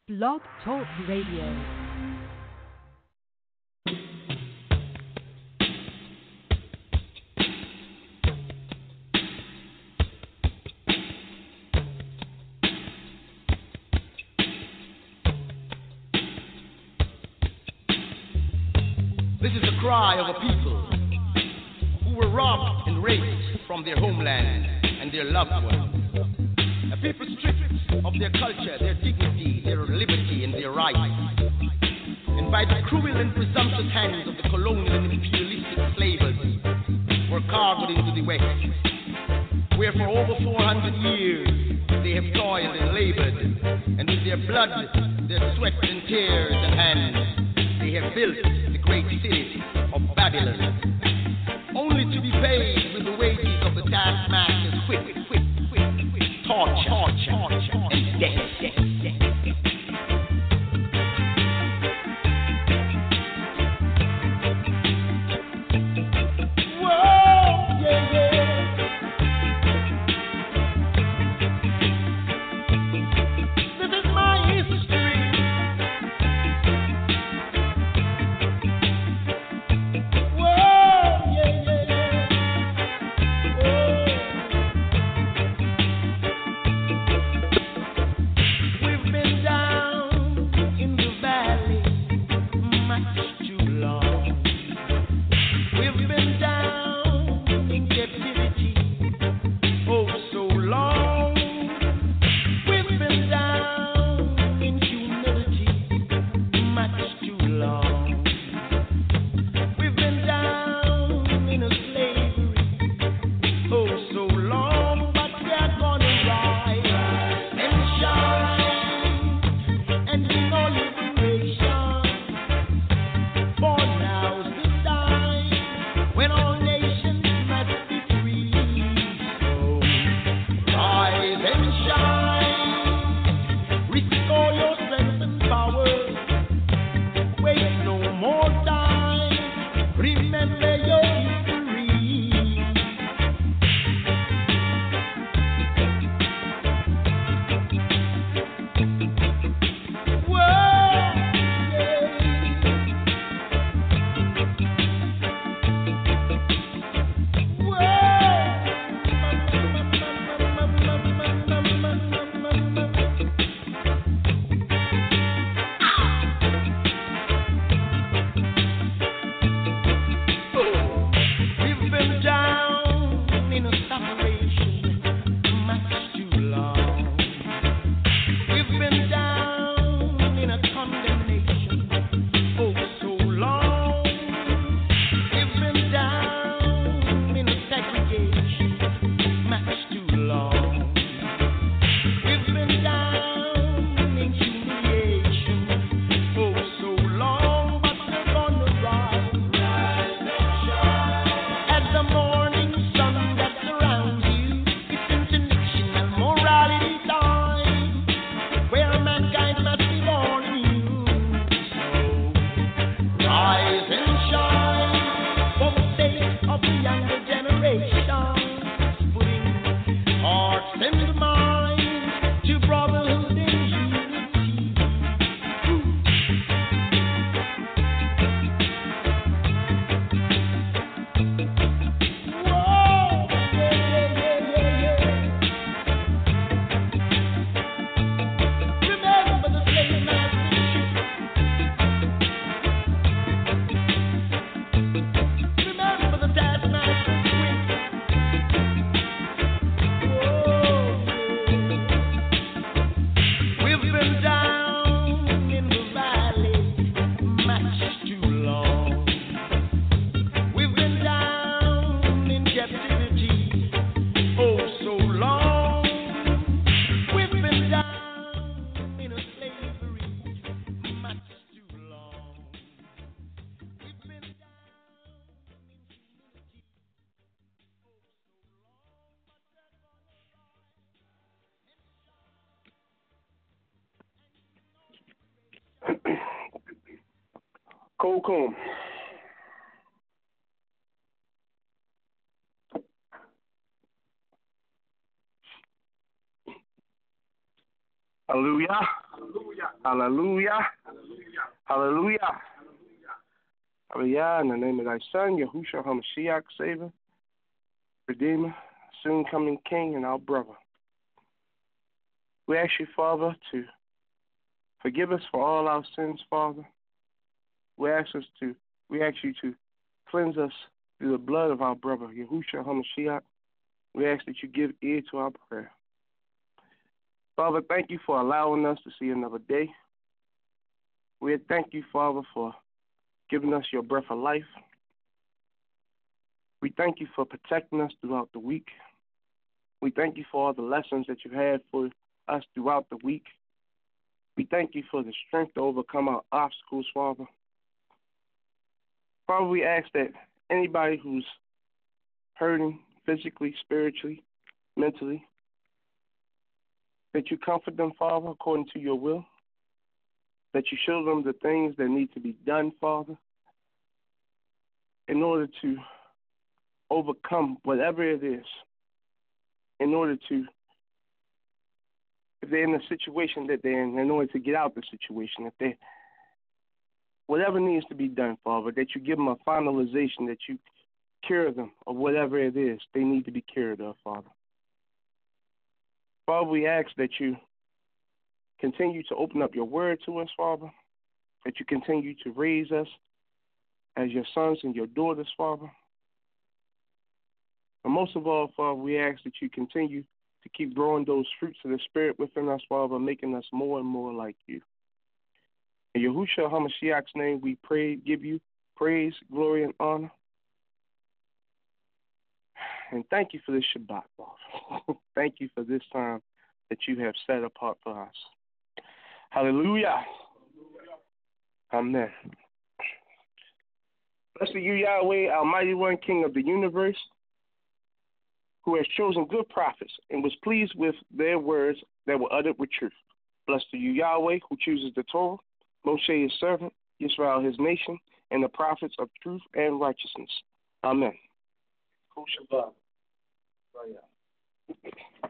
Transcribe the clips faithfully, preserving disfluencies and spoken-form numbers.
Blog Talk Radio. This is the cry of a people who were robbed and raped from their homeland and their loved ones. A people stripped of their culture, their dignity, their liberty, and their rights. And by the cruel and presumptuous hands of the colonial and imperialistic slavers were carved into the West, where for over four hundred years they have toiled and labored, and with their blood, their sweat and tears and hands, they have built the great city of Babylon, only to be paid with the wages of the taskmaster's whip, whip, whip, whip, torture, torture, and death, death, death. Cocoon. Hallelujah. Hallelujah. Hallelujah. Hallelujah. In the name of thy Son, Yahushua HaMashiach, Savior, Redeemer, soon coming King, and our brother. We ask you, Father, to forgive us for all our sins, Father. We ask us to, we ask you to cleanse us through the blood of our brother, Yahushua HaMashiach. We ask that you give ear to our prayer. Father, thank you for allowing us to see another day. We thank you, Father, for giving us your breath of life. We thank you for protecting us throughout the week. We thank you for all the lessons that you had for us throughout the week. We thank you for the strength to overcome our obstacles, Father. Father, we ask that anybody who's hurting physically, spiritually, mentally, that you comfort them, Father, according to your will, that you show them the things that need to be done, Father, in order to overcome whatever it is, in order to, if they're in the situation that they're in, in order to get out the situation, if they, whatever needs to be done, Father, that you give them a finalization, that you cure them of whatever it is they need to be cured of, Father. Father, we ask that you continue to open up your word to us, Father, that you continue to raise us as your sons and your daughters, Father. And most of all, Father, we ask that you continue to keep growing those fruits of the Spirit within us, Father, making us more and more like you. In Yahushua HaMashiach's name, we pray, give you praise, glory, and honor. And thank you for this Shabbat, Father. Thank you for this time that you have set apart for us. Hallelujah. Amen. Blessed are you, Yahweh, Almighty One, King of the universe, who has chosen good prophets and was pleased with their words that were uttered with truth. Blessed are you, Yahweh, who chooses the Torah, Moshe his servant, Israel his nation, and the prophets of truth and righteousness. Amen. Shabbat. Oh, yeah.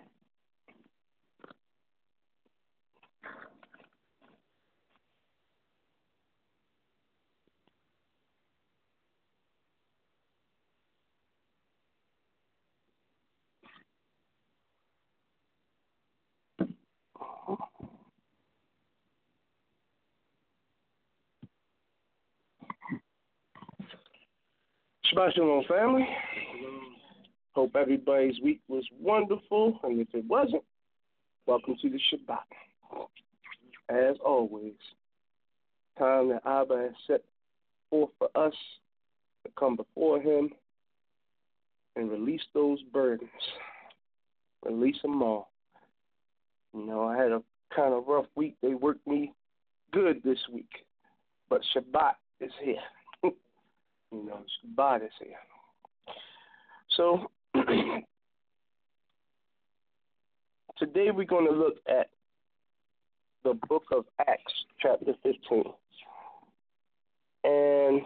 Shabbat Shalom, family. Hope everybody's week was wonderful, and if it wasn't, welcome to the Shabbat. As always, time that Abba has set forth for us to come before him and release those burdens. Release them all. You know, I had a kind of rough week. They worked me good this week, but Shabbat is here. You know, Shabbat is here. So, today we're going to look at the book of Acts, chapter fifteen. And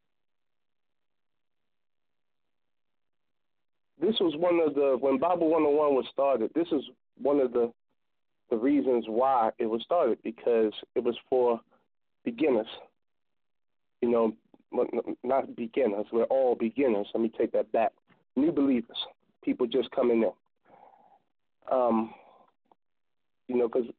this was one of the, when Bible one oh one was started, this is one of the, the reasons why it was started, because it was for beginners. You know, not beginners, we're all beginners. Let me take that back. New believers, people just coming in. Um, you know, because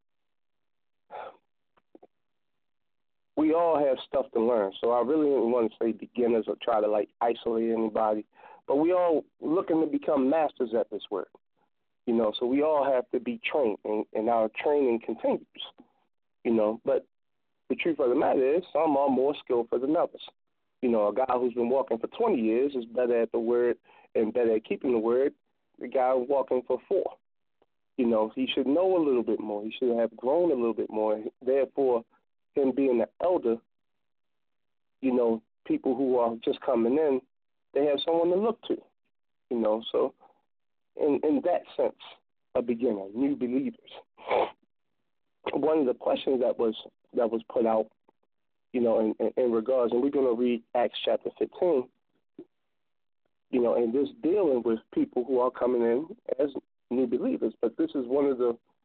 we all have stuff to learn. So I really didn't want to say beginners or try to, like, isolate anybody. But we all looking to become masters at this work. You know, so we all have to be trained, and, and our training continues. You know, but the truth of the matter is some are more skillful than others. You know, a guy who's been walking for twenty years is better at the word and better at keeping the word. The guy walking for four. You know, he should know a little bit more. He should have grown a little bit more. Therefore, him being an elder, you know, people who are just coming in, they have someone to look to. You know, so in, in that sense, a beginner, new believers. One of the questions that was that was put out, you know, in, in, in regards, and we're going to read Acts chapter fifteen, you know, and this dealing with people who are coming in as new believers. But this is one of the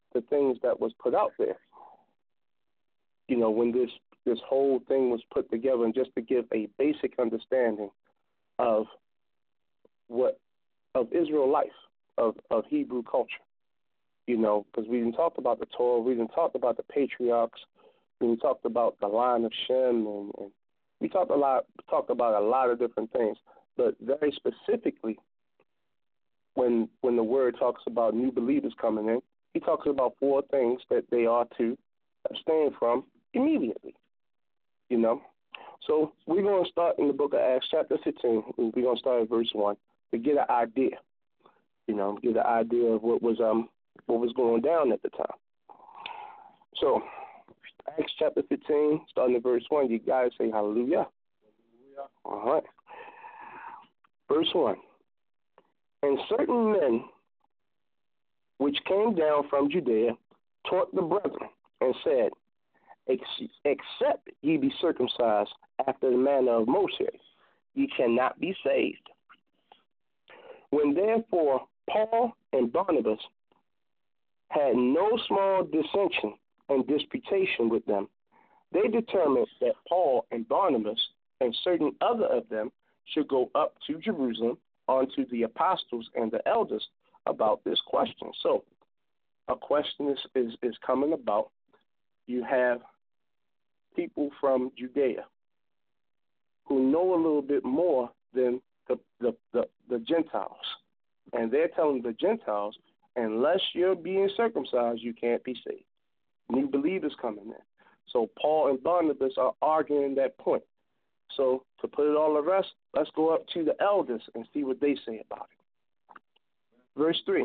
the things that was put out there. You know, when this this whole thing was put together, and just to give a basic understanding of what of Israel life, of, of Hebrew culture. You know, because we didn't talk about the Torah, we didn't talk about the patriarchs, we talked about the line of Shem, and, and we talked a lot talked about a lot of different things. But very specifically, when when the word talks about new believers coming in, he talks about four things that they are to abstain from immediately. You know, so we're going to start in the book of Acts, chapter fifteen. We're going to start at verse one to get an idea. You know, get an idea of what was um what was going down at the time. So, Acts chapter fifteen, starting at verse one. You guys say hallelujah. Hallelujah. All right. Verse one. And certain men which came down from Judea taught the brethren and said, except ye be circumcised after the manner of Moses, ye cannot be saved. When therefore Paul and Barnabas had no small dissension and disputation with them, they determined that Paul and Barnabas and certain other of them should go up to Jerusalem unto the apostles and the elders about this question. So a question is, is, is coming about. You have people from Judea who know a little bit more than the, the, the, the Gentiles. And they're telling the Gentiles, unless you're being circumcised, you can't be saved. New believers coming in. So Paul and Barnabas are arguing that point. So to put it all to rest, let's go up to the elders and see what they say about it. Verse three.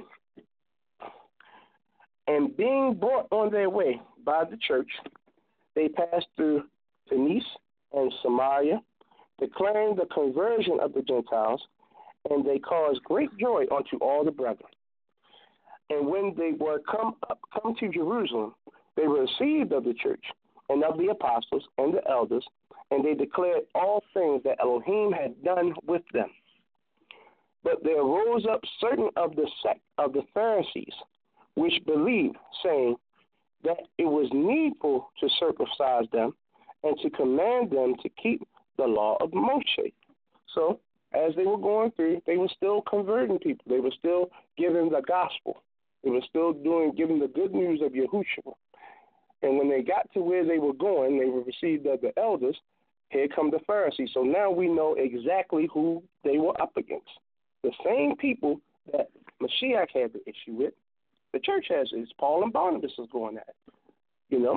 And being brought on their way by the church, they passed through Phoenicia and Samaria, declaring the conversion of the Gentiles, and they caused great joy unto all the brethren. And when they were come up, come to Jerusalem, they were received of the church and of the apostles and the elders, and they declared all things that Elohim had done with them. But there rose up certain of the sect of the Pharisees, which believed, saying that it was needful to circumcise them and to command them to keep the law of Moshe. So, as they were going through, they were still converting people. They were still giving the gospel. They were still doing, giving the good news of Yahushua. And when they got to where they were going, they were received of the elders. Here come the Pharisees. So now we know exactly who they were up against. The same people that Mashiach had the issue with, the church has it. It's Paul and Barnabas is going at it. You know?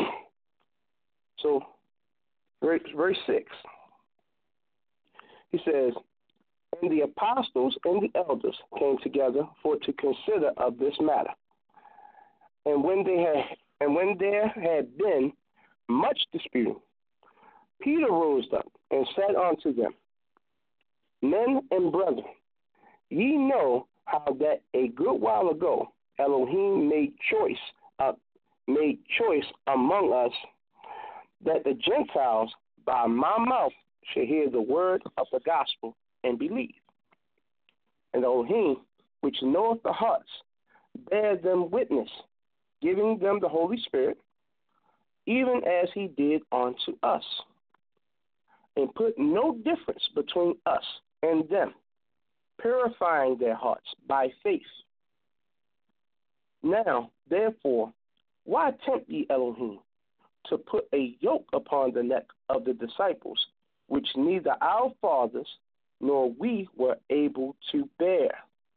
So, verse, verse six. He says, and the apostles and the elders came together for to consider of this matter. And when they had and when there had been much disputing, Peter rose up and said unto them, Men and brethren, ye know how that a good while ago Elohim made choice uh, made choice among us, that the Gentiles by my mouth should hear the word of the gospel and believe. And Elohim, which knoweth the hearts, bear them witness, giving them the Holy Spirit, even as he did unto us, and put no difference between us and them, purifying their hearts by faith. Now, therefore, why tempt ye Elohim to put a yoke upon the neck of the disciples, which neither our fathers nor we were able to bear?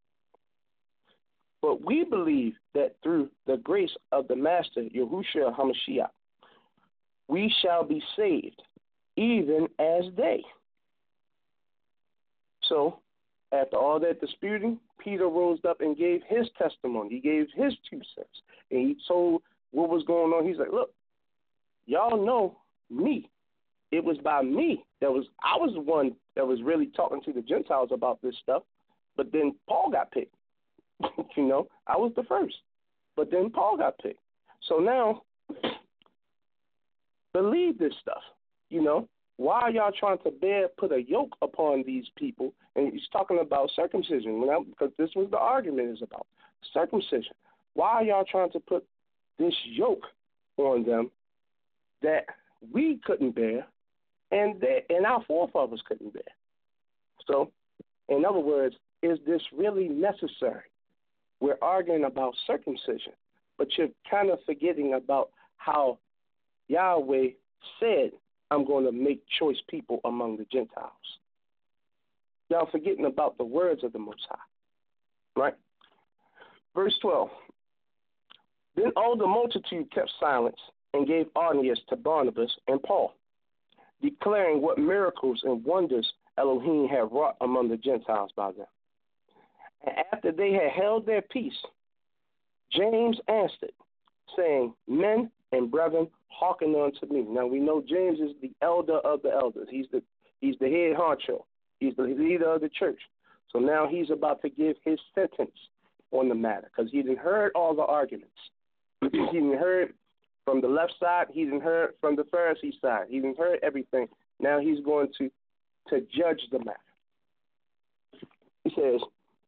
But we believe that through the grace of the Master, Yahushua HaMashiach, we shall be saved, even as they. So, after all that disputing, Peter rose up and gave his testimony. He gave his two cents. And he told what was going on. He's like, look, y'all know me. It was by me that was, I was the one that was really talking to the Gentiles about this stuff. But then Paul got picked. You know, I was the first. But then Paul got picked. So now, believe this stuff. You know, why are y'all trying to bear, put a yoke upon these people? And he's talking about circumcision, because this was the argument is about circumcision. Why are y'all trying to put this yoke on them that we couldn't bear and they, and our forefathers couldn't bear? So, in other words, is this really necessary? We're arguing about circumcision, but you're kind of forgetting about how Yahweh said, I'm going to make choice people among the Gentiles. Y'all forgetting about the words of the Most High, right? Verse twelve. Then all the multitude kept silence and gave audience to Barnabas and Paul, declaring what miracles and wonders Elohim had wrought among the Gentiles by them. And after they had held their peace, James answered, saying, Men and brethren, hearken unto me. Now we know James is the elder of the elders. He's the he's the head honcho. He's the leader of the church. So now he's about to give his sentence on the matter because he didn't heard all the arguments. he didn't heard from the left side. He didn't heard from the Pharisee side. He didn't heard everything. Now he's going to to judge the matter. He says,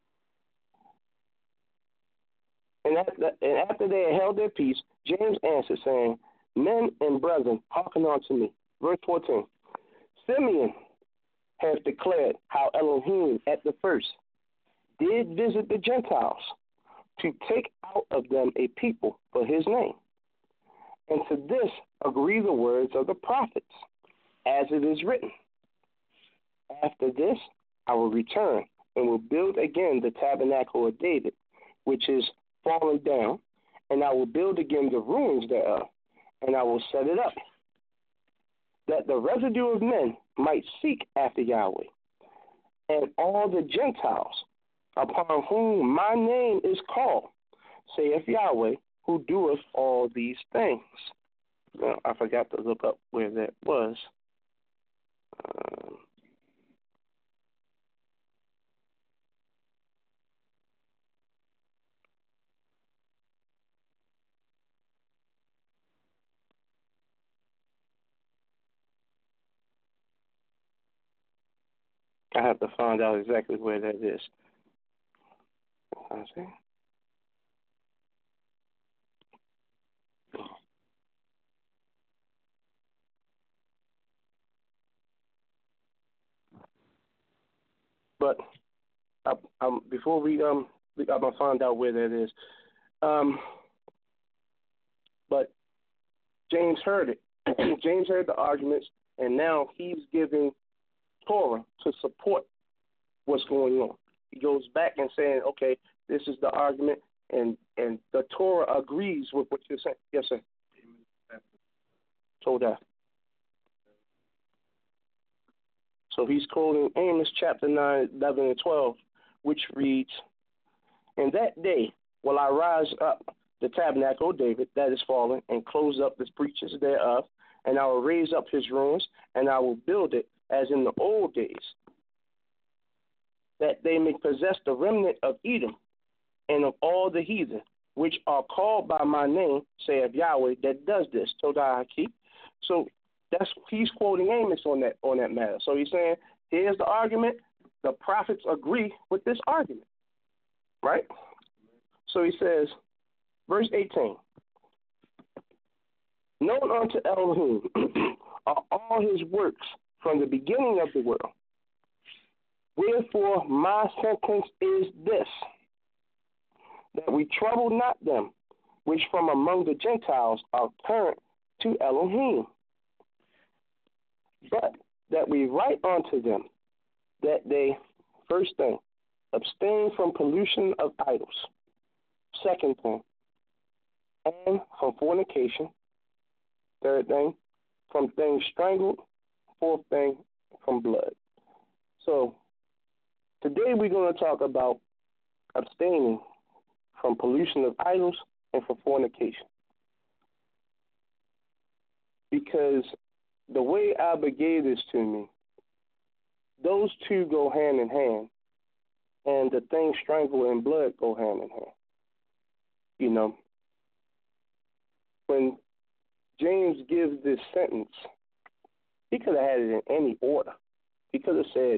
and after, and after they had held their peace, James answered, saying, Men and brethren, hearken unto me. Verse fourteen. Simeon has declared how Elohim at the first did visit the Gentiles to take out of them a people for his name. And to this agree the words of the prophets, as it is written. After this I will return and will build again the tabernacle of David, which is fallen down, and I will build again the ruins thereof, and I will set it up, that the residue of men might seek after Yahweh, and all the Gentiles upon whom my name is called, saith Yahweh, who doeth all these things. Now, I forgot to look up where that was. Um, I have to find out exactly where that is. Okay. But I, um, before we um, we, I'm gonna find out where that is. Um, but James heard it. James heard the arguments, and now he's giving Torah to support what's going on. He goes back and saying, okay, this is the argument, and, and the Torah agrees with what you're saying. Yes, sir. Told that. So he's quoting Amos chapter nine, eleven, and twelve, which reads, In that day will I rise up the tabernacle of David that is fallen, and close up the breaches thereof, and I will raise up his ruins, and I will build it as in the old days, that they may possess the remnant of Edom and of all the heathen, which are called by my name, saith Yahweh, that does this. Todai Haki. So that's he's quoting Amos on that on that matter. So he's saying, here's the argument. The prophets agree with this argument, right? So he says, verse eighteen. Known unto Elohim are all his works from the beginning of the world. Wherefore my sentence is this, that we trouble not them which from among the Gentiles are current to Elohim, but that we write unto them that they, first thing, abstain from pollution of idols, second thing, and from fornication, third thing, from things strangled, fourth thing, from blood. So today we're going to talk about abstaining from pollution of idols and from fornication. Because the way Abba gave this to me, those two go hand in hand, and the things strangled and blood go hand in hand. You know, when James gives this sentence, he could have had it in any order. He could have said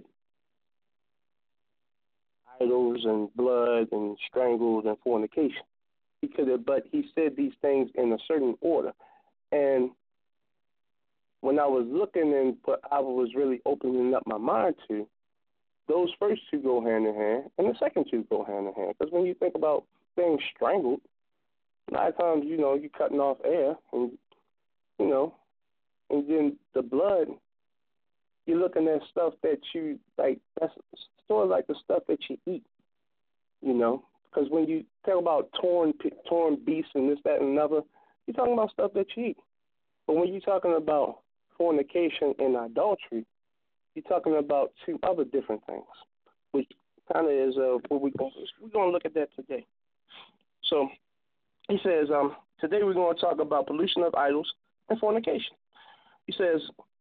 idols and blood and strangled and fornication. he could have, but he said these things in a certain order. And when I was looking and what I was really opening up my mind to, those first two go hand in hand, and the second two go hand in hand. Because when you think about being strangled, a lot of times, you know, you're cutting off air, and, you know, and then the blood, you're looking at stuff that you, like, that's sort of like the stuff that you eat, you know. Because when you talk about torn torn beasts and this, that, and another, you're talking about stuff that you eat. But when you're talking about fornication and adultery, you're talking about two other different things, which kind of is uh, what we're going we're going to look at that today. So he says, um, today we're going to talk about pollution of idols and fornication. He says,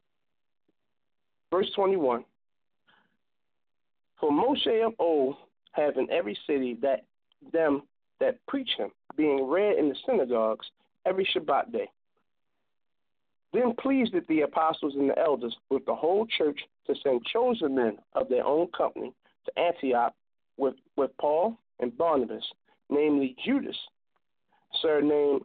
verse twenty-one, for Moshe of old have in every city that them that preach him, being read in the synagogues every Shabbat day. Then pleased it the apostles and the elders with the whole church to send chosen men of their own company to Antioch with, with Paul and Barnabas, namely Judas, surnamed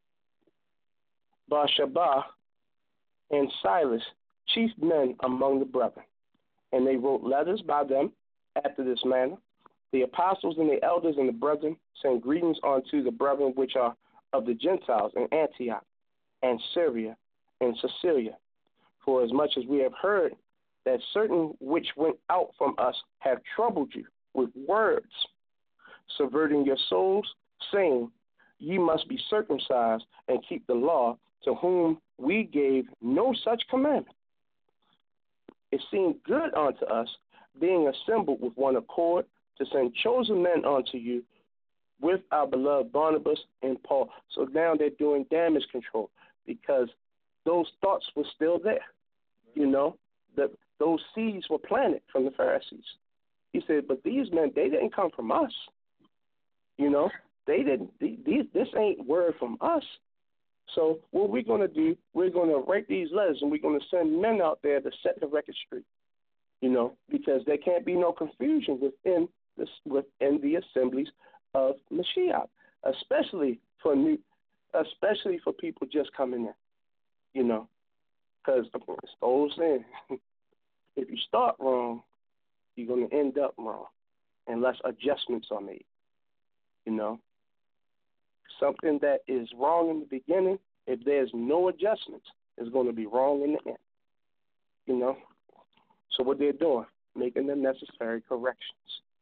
Barshabba, and Silas, chief men among the brethren. And they wrote letters by them after this manner. The apostles and the elders and the brethren send greetings unto the brethren which are of the Gentiles in Antioch and Syria and Cilicia, for as much as we have heard that certain which went out from us have troubled you with words, subverting your souls, saying, ye must be circumcised and keep the law, to whom we gave no such commandment. It seemed good unto us, being assembled with one accord, to send chosen men unto you with our beloved Barnabas and Paul. So now they're doing damage control because those thoughts were still there. You know, that those seeds were planted from the Pharisees. He said, but these men, they didn't come from us. You know, they didn't, these, this ain't word from us. So what we're going to do, we're going to write these letters and we're going to send men out there to set the record straight, you know, because there can't be no confusion within this, within the assemblies of Mashiach, especially for new, especially for people just coming in, you know, because it's the old saying, if you start wrong, you're going to end up wrong unless adjustments are made, you know. Something that is wrong in the beginning, if there's no adjustments, is going to be wrong in the end, you know. So what they're doing, making the necessary corrections.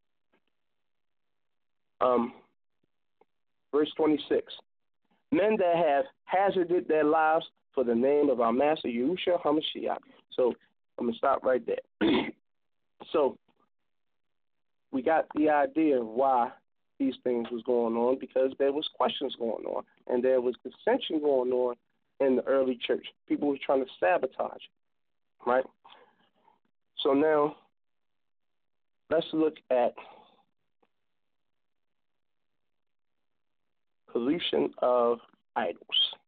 Um, verse twenty-six, men that have hazarded their lives for the name of our Master Yahushua HaMashiach. So I'm going to stop right there. So we got the idea of why these things was going on, because there was questions going on and there was dissension going on in the early church. People were trying to sabotage, right? So now let's look at pollution of idols.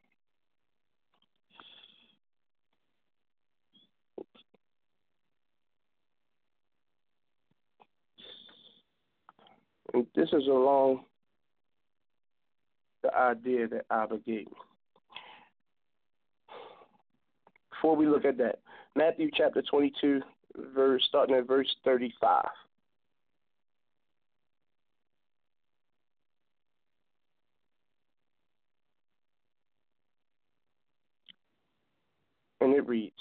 And this is along the idea that Abba gave me. Before we look at that, Matthew chapter twenty-two, verse starting at verse thirty-five. And it reads,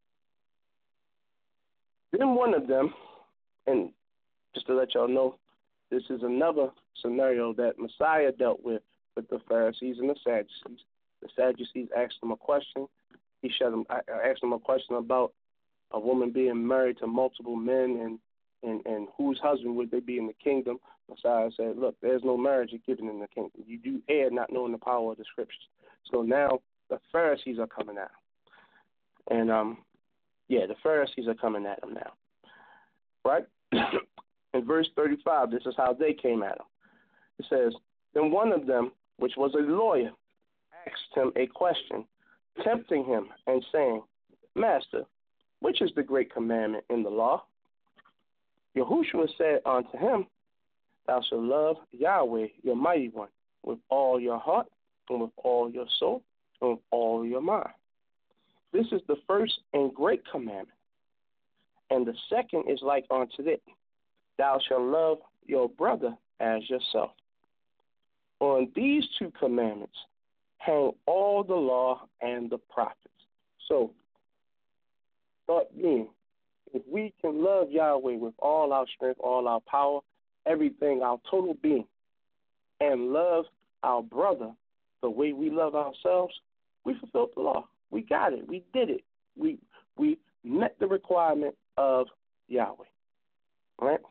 then one of them, and just to let y'all know, this is another scenario that Messiah dealt with with the Pharisees and the Sadducees. The Sadducees asked him a question. He shut him, asked him a question about a woman being married to multiple men and, and, and whose husband would they be in the kingdom. Messiah said, look, there's no marriage given in the kingdom. You do err not knowing the power of the scriptures. So now the Pharisees are coming at him. And, um, yeah, the Pharisees are coming at him now. Right? In verse thirty-five, this is how they came at him. It says, then one of them, which was a lawyer, asked him a question, tempting him and saying, Master, which is the great commandment in the law? Yahushua said unto him, thou shalt love Yahweh, your mighty one, with all your heart, and with all your soul, and with all your mind. This is the first and great commandment. And the second is like unto it. Thou shalt love your brother as yourself. On these two commandments hang all the law and the prophets. So, thought being, if we can love Yahweh with all our strength, all our power, everything, our total being, and love our brother the way we love ourselves, we fulfilled the law. We got it. We did it. We we met the requirement of Yahweh. All right?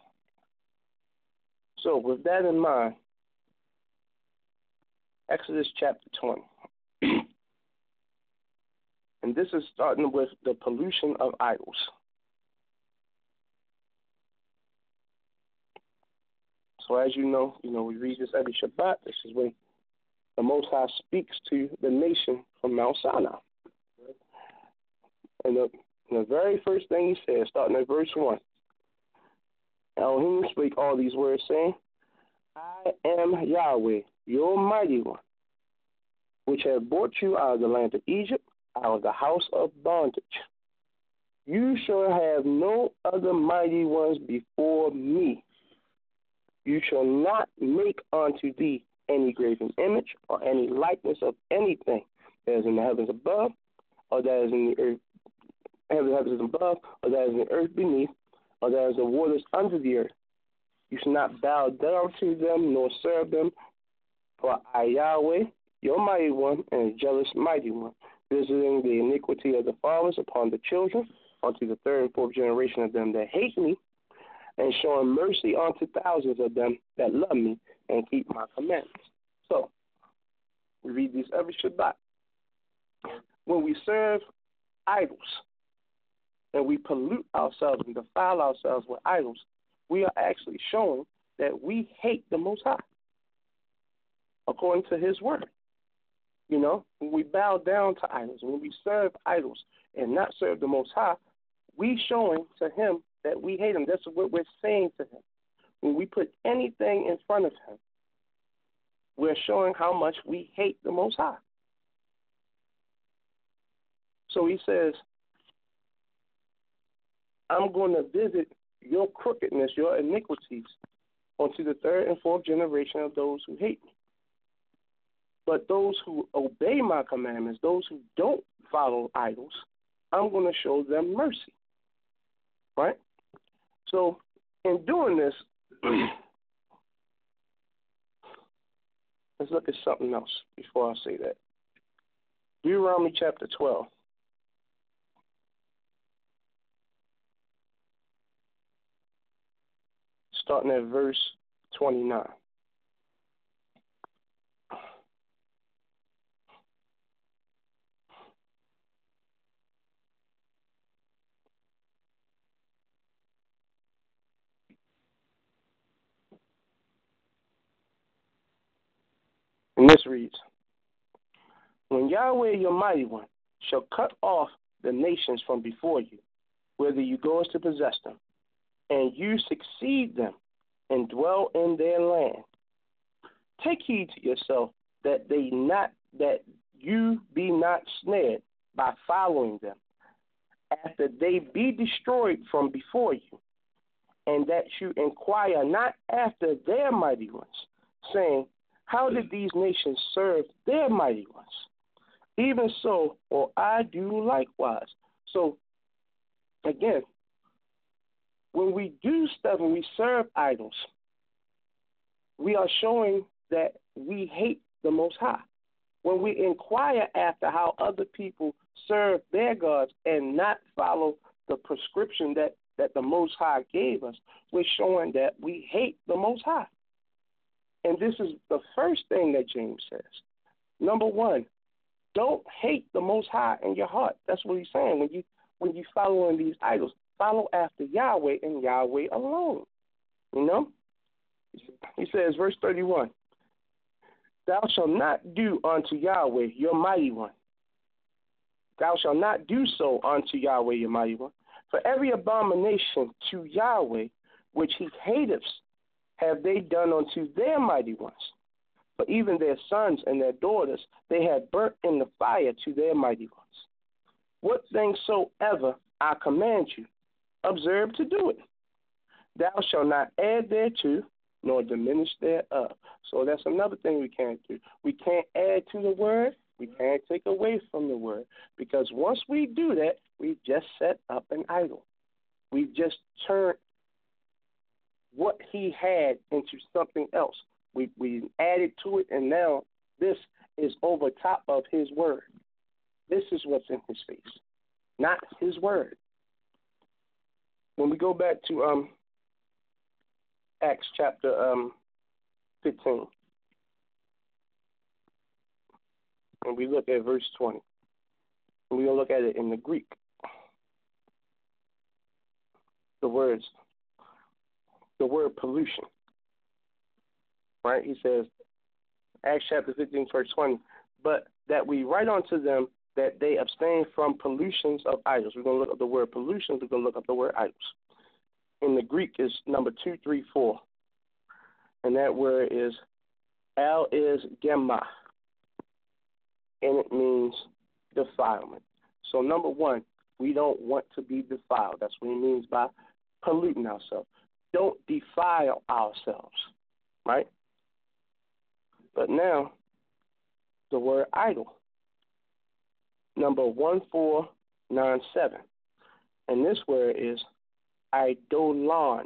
So with that in mind, Exodus chapter twenty. And this is starting with the pollution of idols. So as you know, you know, we read this every Shabbat. This is when the Most High speaks to the nation from Mount Sinai. And the, the very first thing he says, starting at verse one, Elohim spake all these words, saying, I am Yahweh, your mighty one, which have brought you out of the land of Egypt, out of the house of bondage. You shall have no other mighty ones before me. You shall not make unto thee any graven image or any likeness of anything that is in the heavens above, or that is in the earth, heavens above, or that is in the earth beneath, or that is in the waters under the earth. You shall not bow down to them, nor serve them, for I, Yahweh, your mighty one, and a jealous mighty one, visiting the iniquity of the fathers upon the children, unto the third and fourth generation of them that hate me, and showing mercy unto thousands of them that love me and keep my commandments. So, we read these every Shabbat. When we serve idols, and we pollute ourselves and defile ourselves with idols, we are actually showing that we hate the Most High, according to His word. You know, when we bow down to idols, when we serve idols and not serve the Most High, we showing to Him that we hate Him. That's what we're saying to Him. When we put anything in front of Him, we're showing how much we hate the Most High. So He says, I'm going to visit your crookedness, your iniquities, onto the third and fourth generation of those who hate me. But those who obey my commandments, those who don't follow idols, I'm going to show them mercy. Right? So, in doing this, let's look at something else before I say that. Deuteronomy chapter twelve. Starting at verse twenty-nine. And this reads, when Yahweh your mighty one shall cut off the nations from before you, whither you go as to possess them, and you succeed them and dwell in their land, take heed to yourself that they not that you be not snared by following them, after they be destroyed from before you, and that you inquire not after their mighty ones, saying, how did these nations serve their mighty ones? Even so, or I do likewise. So, again, when we do stuff, when we serve idols, we are showing that we hate the Most High. When we inquire after how other people serve their gods and not follow the prescription that, that the Most High gave us, we're showing that we hate the Most High. And this is the first thing that James says. Number one, don't hate the Most High in your heart. That's what he's saying. When you when you follow in these idols, follow after Yahweh and Yahweh alone. You know? He says, verse thirty-one, thou shalt not do unto Yahweh your mighty one. Thou shalt not do so unto Yahweh your mighty one. For every abomination to Yahweh which he hateth have they done unto their mighty ones. For even their sons and their daughters they had burnt in the fire to their mighty ones. What things soever I command you, observe to do it. Thou shalt not add thereto, nor diminish thereof. So that's another thing we can't do. We can't add to the word. We can't take away from the word. Because once we do that, we just set up an idol. We just turned what he had into something else. We we added to it, and now this is over top of his word. This is what's in his face, not his word. When we go back to um, Acts chapter um, fifteen, and we look at verse twenty, and we're going to look at it in the Greek. The words, the word pollution, right? He says, Acts chapter fifteen, verse twenty, but that we write unto them that they abstain from pollutions of idols. We're going to look up the word pollutions. We're going to look up the word idols. In the Greek is number two three four, and that word is al is gemma, and it means defilement. So number one, we don't want to be defiled. That's what he means by polluting ourselves. Don't defile ourselves, right? But now, the word idol, number one four nine seven, and this word is eidolon.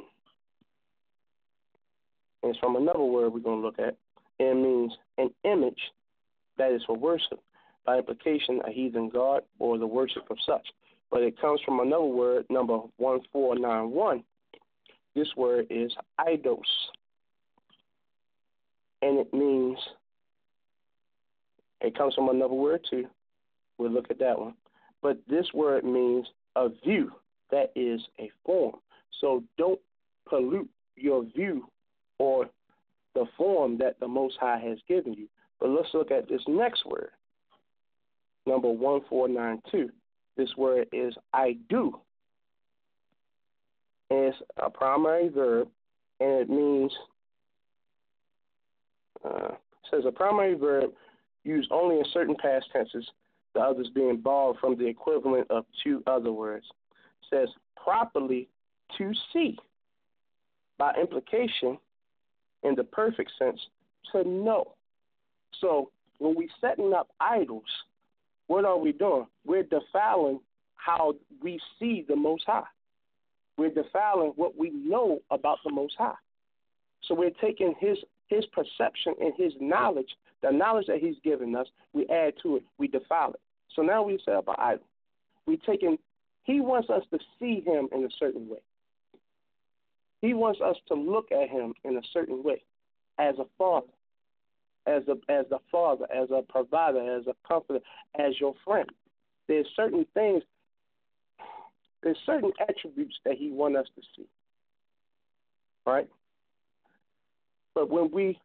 And it's from another word we're going to look at. It means an image that is for worship, by implication a heathen god or the worship of such. But it comes from another word, number one four nine one. This word is eidos, and it means, it comes from another word too. We'll look at that one. But this word means a view that is a form. So don't pollute your view or the form that the Most High has given you. But let's look at this next word, number one four nine two. This word is I do. And it's a primary verb, and it means, uh, it says a primary verb used only in certain past tenses, the others being borrowed from the equivalent of two other words. It says properly to see. By implication, in the perfect sense, to know. So when we setting up idols, what are we doing? We're defiling how we see the Most High. We're defiling what we know about the Most High. So we're taking his his perception and his knowledge, the knowledge that he's given us, we add to it, we defile it. So now we set up an idol. We taking, he wants us to see him in a certain way. He wants us to look at him in a certain way, as a father, as a as a father, as a provider, as a comforter, as your friend. There's certain things, there's certain attributes that he wants us to see, right? But when we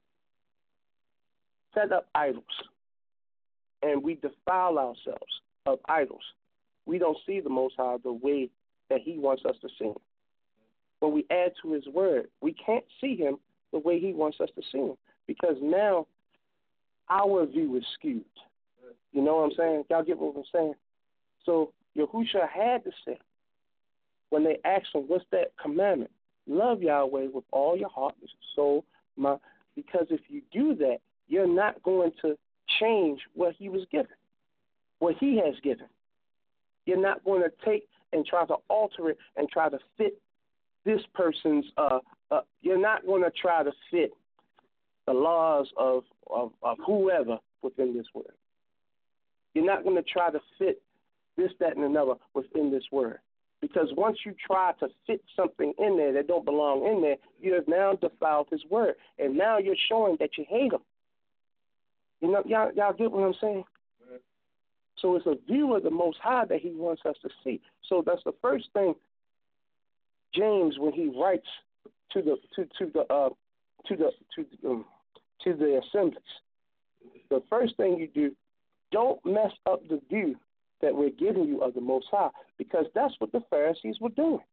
set up idols and we defile ourselves of idols, we don't see the Most High the way that he wants us to see him. When we add to his word, we can't see him the way he wants us to see him, because now our view is skewed. You know what I'm saying? Y'all get what I'm saying? So Yahushua had to say, when they asked him, what's that commandment? Love Yahweh with all your heart, soul, mind. Because if you do that, you're not going to change what he was given, what he has given. You're not going to take and try to alter it and try to fit this person's, uh, uh, you're not going to try to fit the laws of, of, of whoever within this word. You're not going to try to fit this, that, and another within this word. Because once you try to fit something in there that don't belong in there, you have now defiled his word. And now you're showing that you hate him. You know, y'all, y'all get what I'm saying? Right. So it's a view of the Most High that he wants us to see. So that's the first thing James, when he writes to the to, to the uh, to the to the, um, to the assemblies, the first thing you do, don't mess up the view that we're giving you of the Most High, because that's what the Pharisees were doing.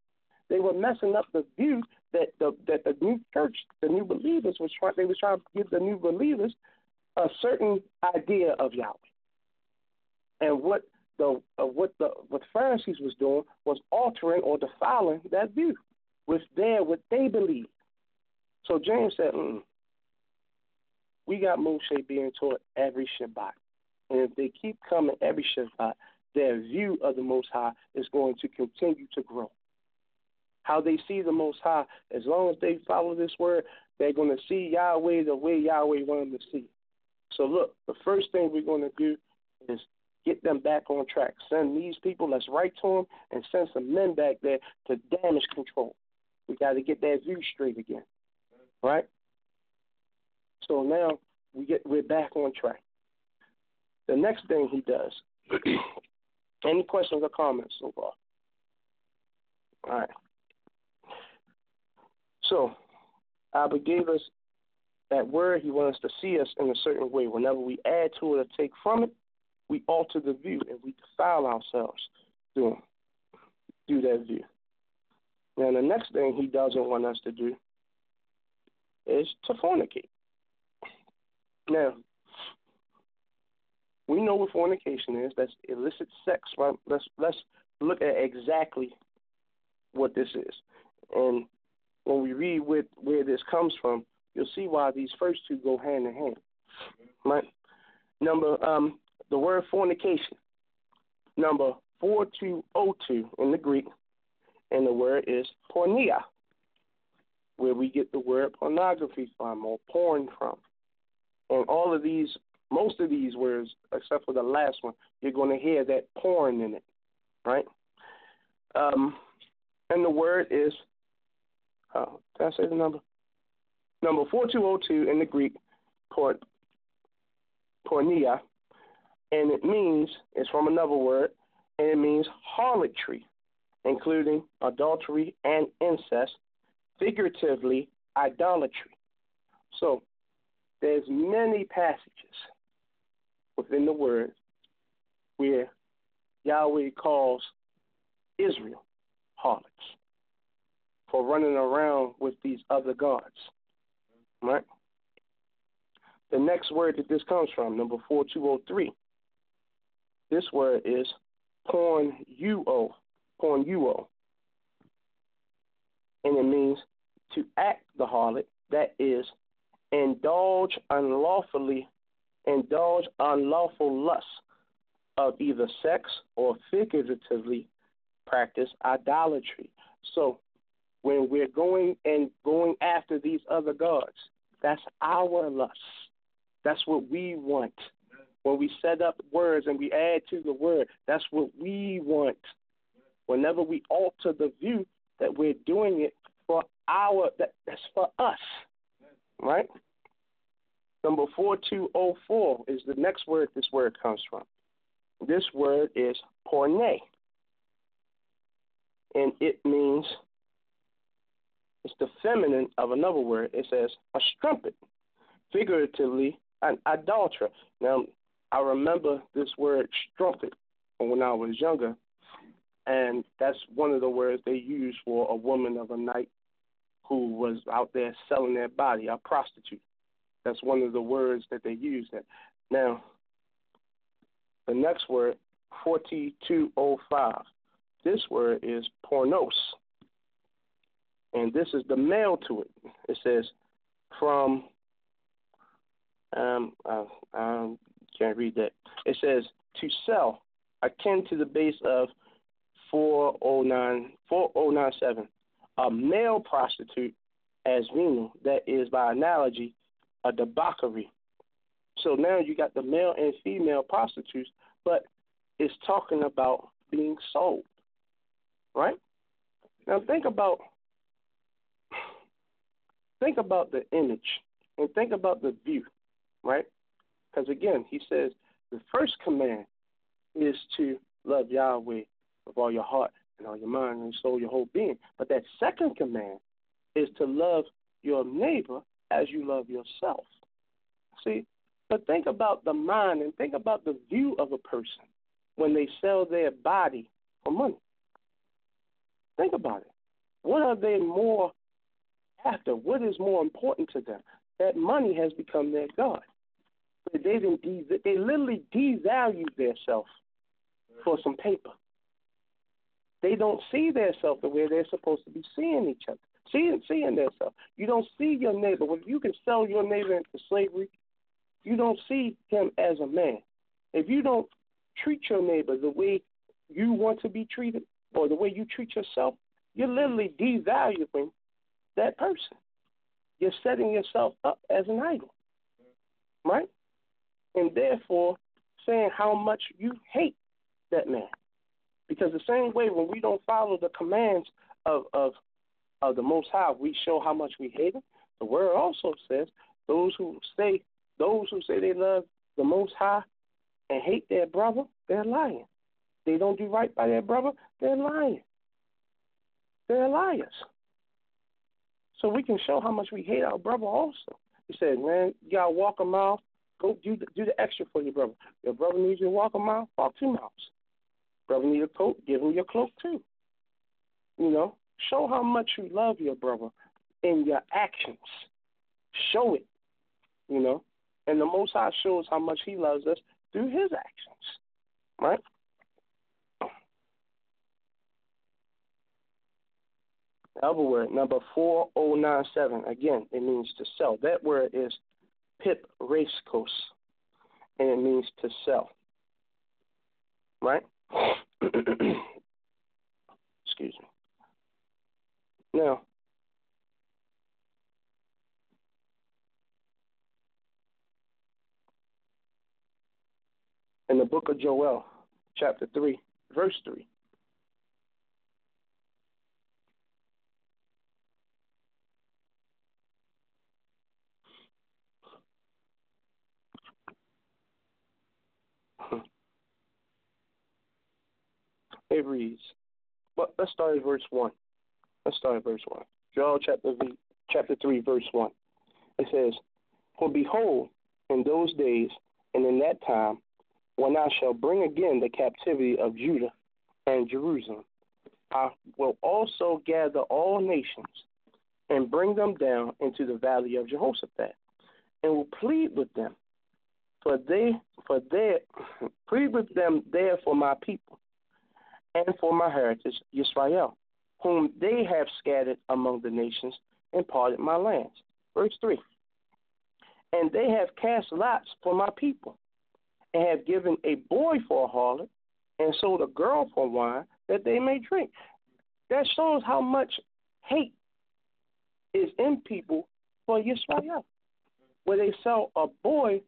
they were messing up the view that the that the new church, the new believers was trying. They was trying to give the new believers a certain idea of Yahweh, and what the uh, what the what the Pharisees was doing was altering or defiling that view with their what they believed. So James said, Mm-mm. "We got Moshe being taught every Shabbat, and if they keep coming every Shabbat, their view of the Most High is going to continue to grow. How they see the Most High, as long as they follow this word, they're going to see Yahweh the way Yahweh wanted them to see. So look, the first thing we're going to do is get them back on track. Send these people, let's write to them, and send some men back there to damage control. We got to get that view straight again, right? So now we get we're back on track. The next thing he does. Any questions or comments so far? All right. So, Abba gave us that word. He wants us to see us in a certain way. Whenever we add to it or take from it, we alter the view and we defile ourselves through, through that view. Now, the next thing he doesn't want us to do is to fornicate. Now, we know what fornication is. That's illicit sex. Right? Let's let's look at exactly what this is. And when we read where, where this comes from, you'll see why these first two go hand in hand. Right? Number um, the word fornication. Number four two oh two in the Greek, and the word is porneia, where we get the word pornography from or porn from. And all of these, most of these words, except for the last one, you're going to hear that porn in it, right? Um, and the word is, uh, did I say the number? Number four two oh two in the Greek, por, porneia, and it means, it's from another word, and it means harlotry, including adultery and incest, figuratively idolatry. So there's many passages within the word where Yahweh calls Israel harlots for running around with these other gods, right? The next word that this comes from, number four two oh three, this word is pornuo, pornuo, and it means to act the harlot, that is, indulge unlawfully, indulge unlawful lust of either sex or figuratively practice idolatry. So when we're going and going after these other gods, that's our lust. That's what we want. When we set up words and we add to the word, that's what we want. Whenever we alter the view that we're doing it for our, that, that's for us. Right? Number four two oh four is the next word this word comes from. This word is porne, and it means, it's the feminine of another word. It says a strumpet, figuratively an adulterer. Now, I remember this word strumpet from when I was younger, and that's one of the words they use for a woman of a night who was out there selling their body, a prostitute. That's one of the words that they use. That. Now, the next word, forty-two oh five, this word is pornos, and this is the male to it. It says from, um, I, I can't read that. It says to sell, akin to the base of four oh nine, four oh nine seven. A male prostitute as meaning, that is, by analogy, a debauchery. So now you got the male and female prostitutes, but it's talking about being sold, right? Now think about think about the image and think about the view, right? Because again, he says the first command is to love Yahweh with all your heart and all your mind and soul, your whole being. But that second command is to love your neighbor as you love yourself. See, but think about the mind and think about the view of a person when they sell their body for money. Think about it. What are they more after? What is more important to them? That money has become their God. They didn't de- they literally devalued themselves for some paper. They don't see themselves the way they're supposed to be seeing each other, seeing seeing themselves. You don't see your neighbor. When you can sell your neighbor into slavery, you don't see him as a man. If you don't treat your neighbor the way you want to be treated or the way you treat yourself, you're literally devaluing that person. You're setting yourself up as an idol, right? And therefore saying how much you hate that man. Because the same way when we don't follow the commands of, of, of the Most High, we show how much we hate him. The word also says those who say those who say they love the Most High and hate their brother, they're lying. They don't do right by their brother, they're lying. They're liars. So we can show how much we hate our brother also. He said, man, you got to walk a mile, go do the, do the extra for your brother. Your brother needs you to walk a mile, walk two miles. Brother needs a coat, give him your cloak too. You know, show how much you love your brother in your actions. Show it, you know. And the Most High shows how much he loves us through his actions, right? The other word, number four oh nine seven, again, it means to sell. That word is pip raskos, and it means to sell, right? Excuse me. Now, in the book of Joel, chapter three, verse three, it reads, well, let's start at verse one. Let's start at verse one. Joel chapter, v, chapter three, verse one. It says, for behold, in those days and in that time, when I shall bring again the captivity of Judah and Jerusalem, I will also gather all nations and bring them down into the valley of Jehoshaphat, and will plead with them, for they, for their, plead with them there for my people, and for my heritage Israel, whom they have scattered among the nations and parted my lands. Verse three. And they have cast lots for my people, and have given a boy for a harlot, and sold a girl for wine, that they may drink. That shows how much hate is in people for Yisrael, where they sell a boy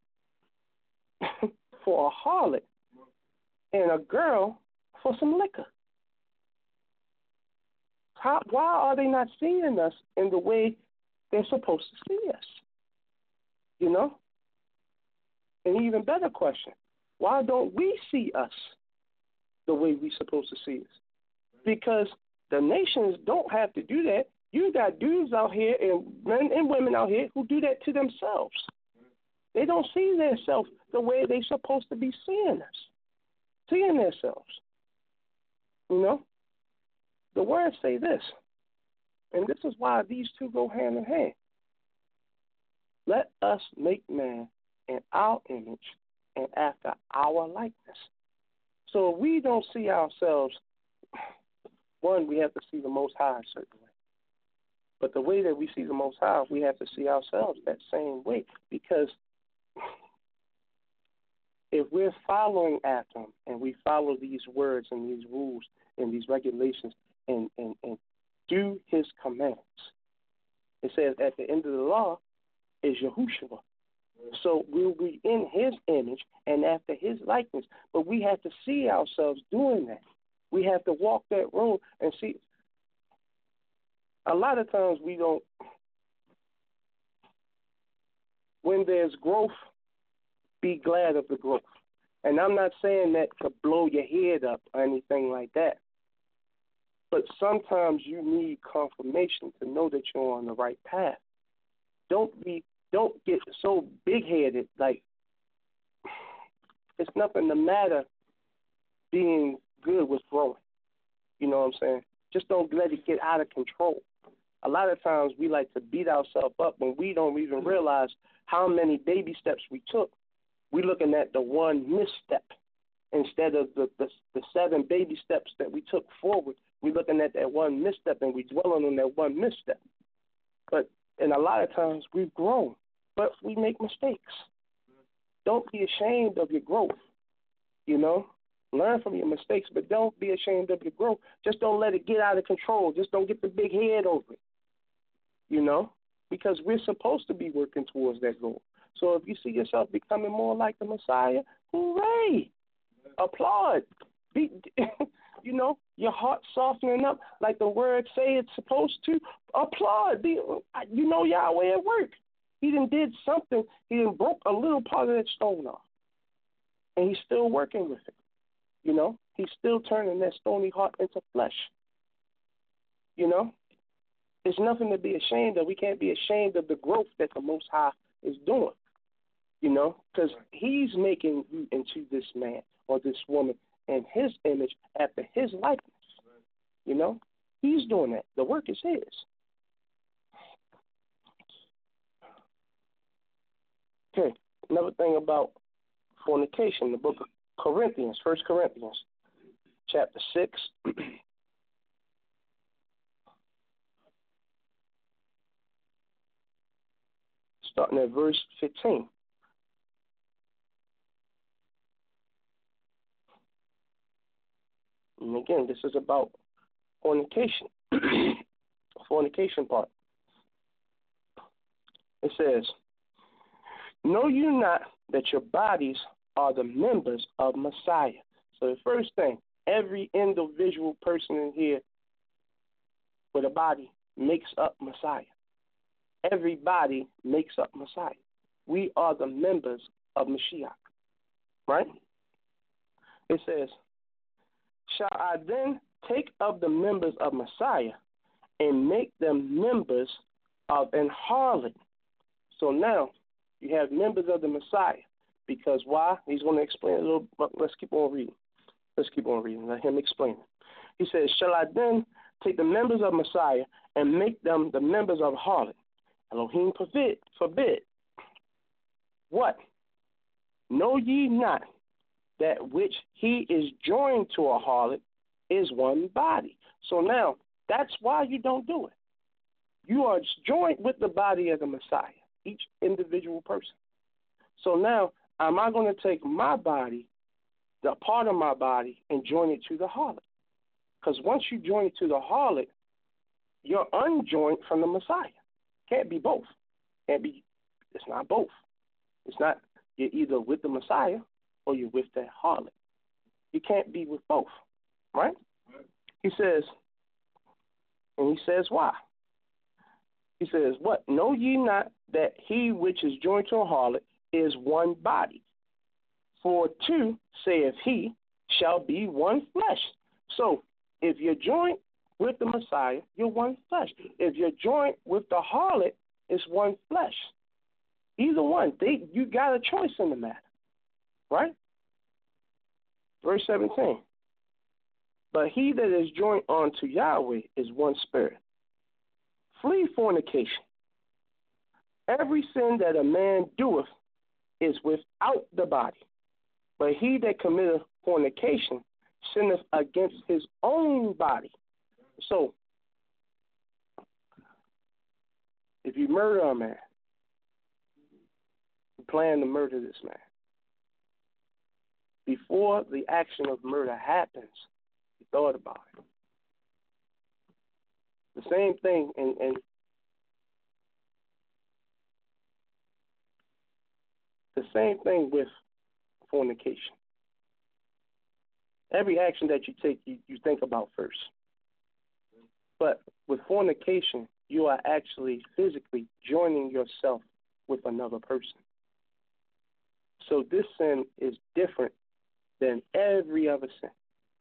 for a harlot and a girl for some liquor. How, why are they not seeing us in the way they're supposed to see us? You know? An even better question, why don't we see us the way we're supposed to see us? Because the nations don't have to do that. You got dudes out here and men and women out here who do that to themselves. They don't see themselves the way they're supposed to be seeing us, seeing themselves. You know? The words say this, and this is why these two go hand in hand. Let us make man in our image and after our likeness. So if we don't see ourselves, one, we have to see the Most High a certain way. But the way that we see the Most High, we have to see ourselves that same way. Because if we're following after him and we follow these words and these rules and these regulations and, and, and do his commands, it says at the end of the law is Yahushua. So we'll be in his image and after his likeness. But we have to see ourselves doing that. We have to walk that road and see. A lot of times we don't, when there's growth, be glad of the growth. And I'm not saying that to blow your head up or anything like that. But sometimes you need confirmation to know that you're on the right path. Don't be, don't get so big-headed, like it's nothing the matter being good with growing. You know what I'm saying? Just don't let it get out of control. A lot of times we like to beat ourselves up when we don't even realize how many baby steps we took. We're looking at the one misstep instead of the, the, the seven baby steps that we took forward. We're looking at that one misstep and we're dwelling on that one misstep. But and a lot of times we've grown, but we make mistakes. Don't be ashamed of your growth, you know. Learn from your mistakes, but don't be ashamed of your growth. Just don't let it get out of control. Just don't get the big head over it, you know, because we're supposed to be working towards that goal. So if you see yourself becoming more like the Messiah, hooray, applaud. Be, you know, your heart softening up like the word say it's supposed to. Applaud. Be, you know Yahweh at work. He done did something. He done broke a little part of that stone off, and he's still working with it. You know, he's still turning that stony heart into flesh. You know, there's nothing to be ashamed of. We can't be ashamed of the growth that the Most High is doing, you know, because he's making you into this man or this woman in his image after his likeness. You know, he's doing that. The work is his. Okay, another thing about fornication, the book of Corinthians, First Corinthians, chapter six. Starting at verse fifteen. And again, this is about fornication. Fornication part. It says, know you not that your bodies are the members of Messiah. So the first thing, every individual person in here with a body makes up Messiah. Everybody makes up Messiah. We are the members of Mashiach. Right? It says, shall I then take of the members of Messiah and make them members of an harlot? So now you have members of the Messiah. Because why? He's going to explain a little, but let's keep on reading. Let's keep on reading. Let him explain it. He says, shall I then take the members of Messiah and make them the members of harlot? Elohim forbid. forbid. What? Know ye not that which he is joined to a harlot is one body? So now, that's why you don't do it. You are joined with the body of the Messiah, each individual person. So now, am I going to take my body, the part of my body, and join it to the harlot? Because once you join it to the harlot, you're unjoined from the Messiah. Can't be both. Can't be. It's not both. It's not. You're either with the Messiah or you're with that harlot. You can't be with both, right? He says, and he says why? He says, what? Know ye not that he which is joined to a harlot is one body? For two, saith he, shall be one flesh. So, if you're joined with the Messiah, you're one flesh. If you're joined with the harlot, it's one flesh. Either one. They, you got a choice in the matter. Right? Verse seventeen. But he that is joined unto Yahweh is one spirit. Flee fornication. Every sin that a man doeth is without the body. But he that committeth fornication sinneth against his own body. So, if you murder a man, you plan to murder this man. Before the action of murder happens, you thought about it. The same thing, and, and the same thing with fornication. Every action that you take, you, you think about first. But with fornication, you are actually physically joining yourself with another person. So this sin is different than every other sin.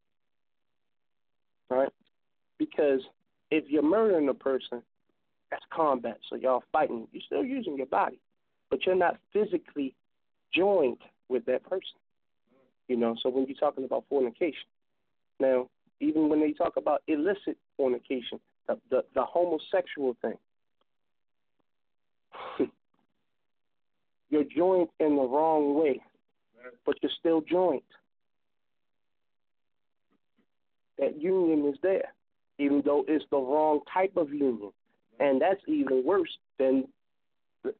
Right? Because if you're murdering a person, that's combat. So y'all fighting. You're still using your body, but you're not physically joined with that person. You know, so when you're talking about fornication. Now, Even when they talk about illicit fornication, the, the, the homosexual thing. You're joined in the wrong way, but you're still joined. That union is there, even though it's the wrong type of union. And that's even worse than the,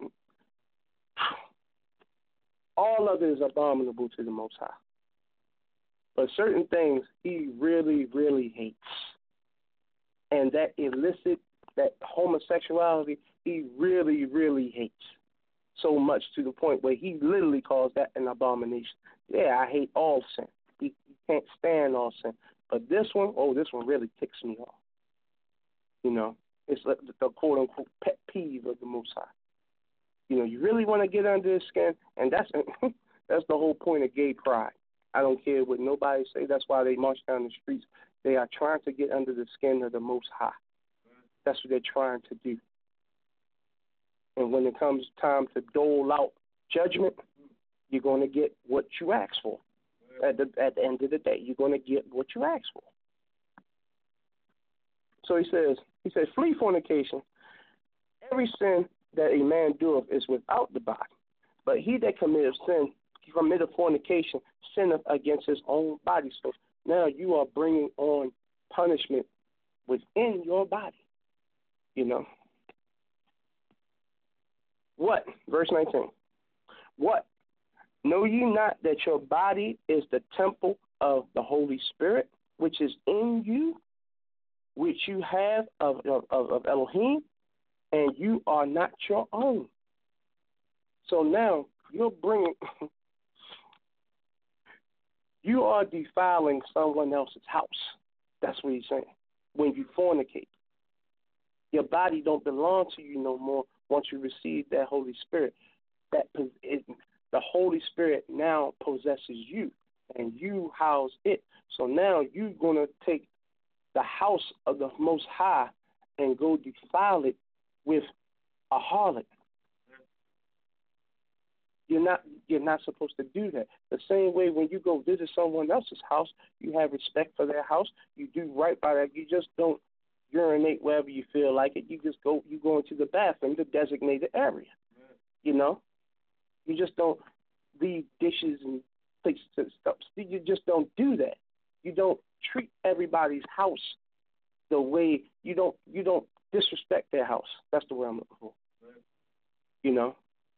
all of it is abominable to the Most High. But certain things he really, really hates. And that illicit, that homosexuality, he really, really hates. So much to the point where he literally calls that an abomination. Yeah, I hate all sin. He, he can't stand all sin. But this one, oh, this one really ticks me off. You know, it's like the quote-unquote pet peeve of the Most High. You know, you really want to get under his skin, and that's that's the whole point of gay pride. I don't care what nobody say. That's why they march down the streets. They are trying to get under the skin of the Most High. That's what they're trying to do. And when it comes time to dole out judgment, you're going to get what you ask for. At the at the end of the day, you're going to get what you ask for. So he says, he says, flee fornication. Every sin that a man doeth is without the body, but he that committeth sin, committeth fornication, sinneth against his own body. So now you are bringing on punishment within your body. You know. What? Verse nineteen. What? Know ye not that your body is the temple of the Holy Spirit, which is in you, which you have of, of, of Elohim, and you are not your own. So now you're bringing, you are defiling someone else's house. That's what he's saying. When you fornicate, your body don't belong to you no more once you receive that Holy Spirit. That it, the Holy Spirit now possesses you, and you house it. So now you're going to take the house of the Most High and go defile it with a harlot. You're not you're not supposed to do that. The same way when you go visit someone else's house, you have respect for their house. You do right by that. You just don't urinate wherever you feel like it. You just go you go into the bathroom, the designated area. You know? You just don't leave dishes and plates and stuff. You just don't do that. You don't treat everybody's house the way you don't you don't disrespect their house. That's the word I'm looking for. Right. You know?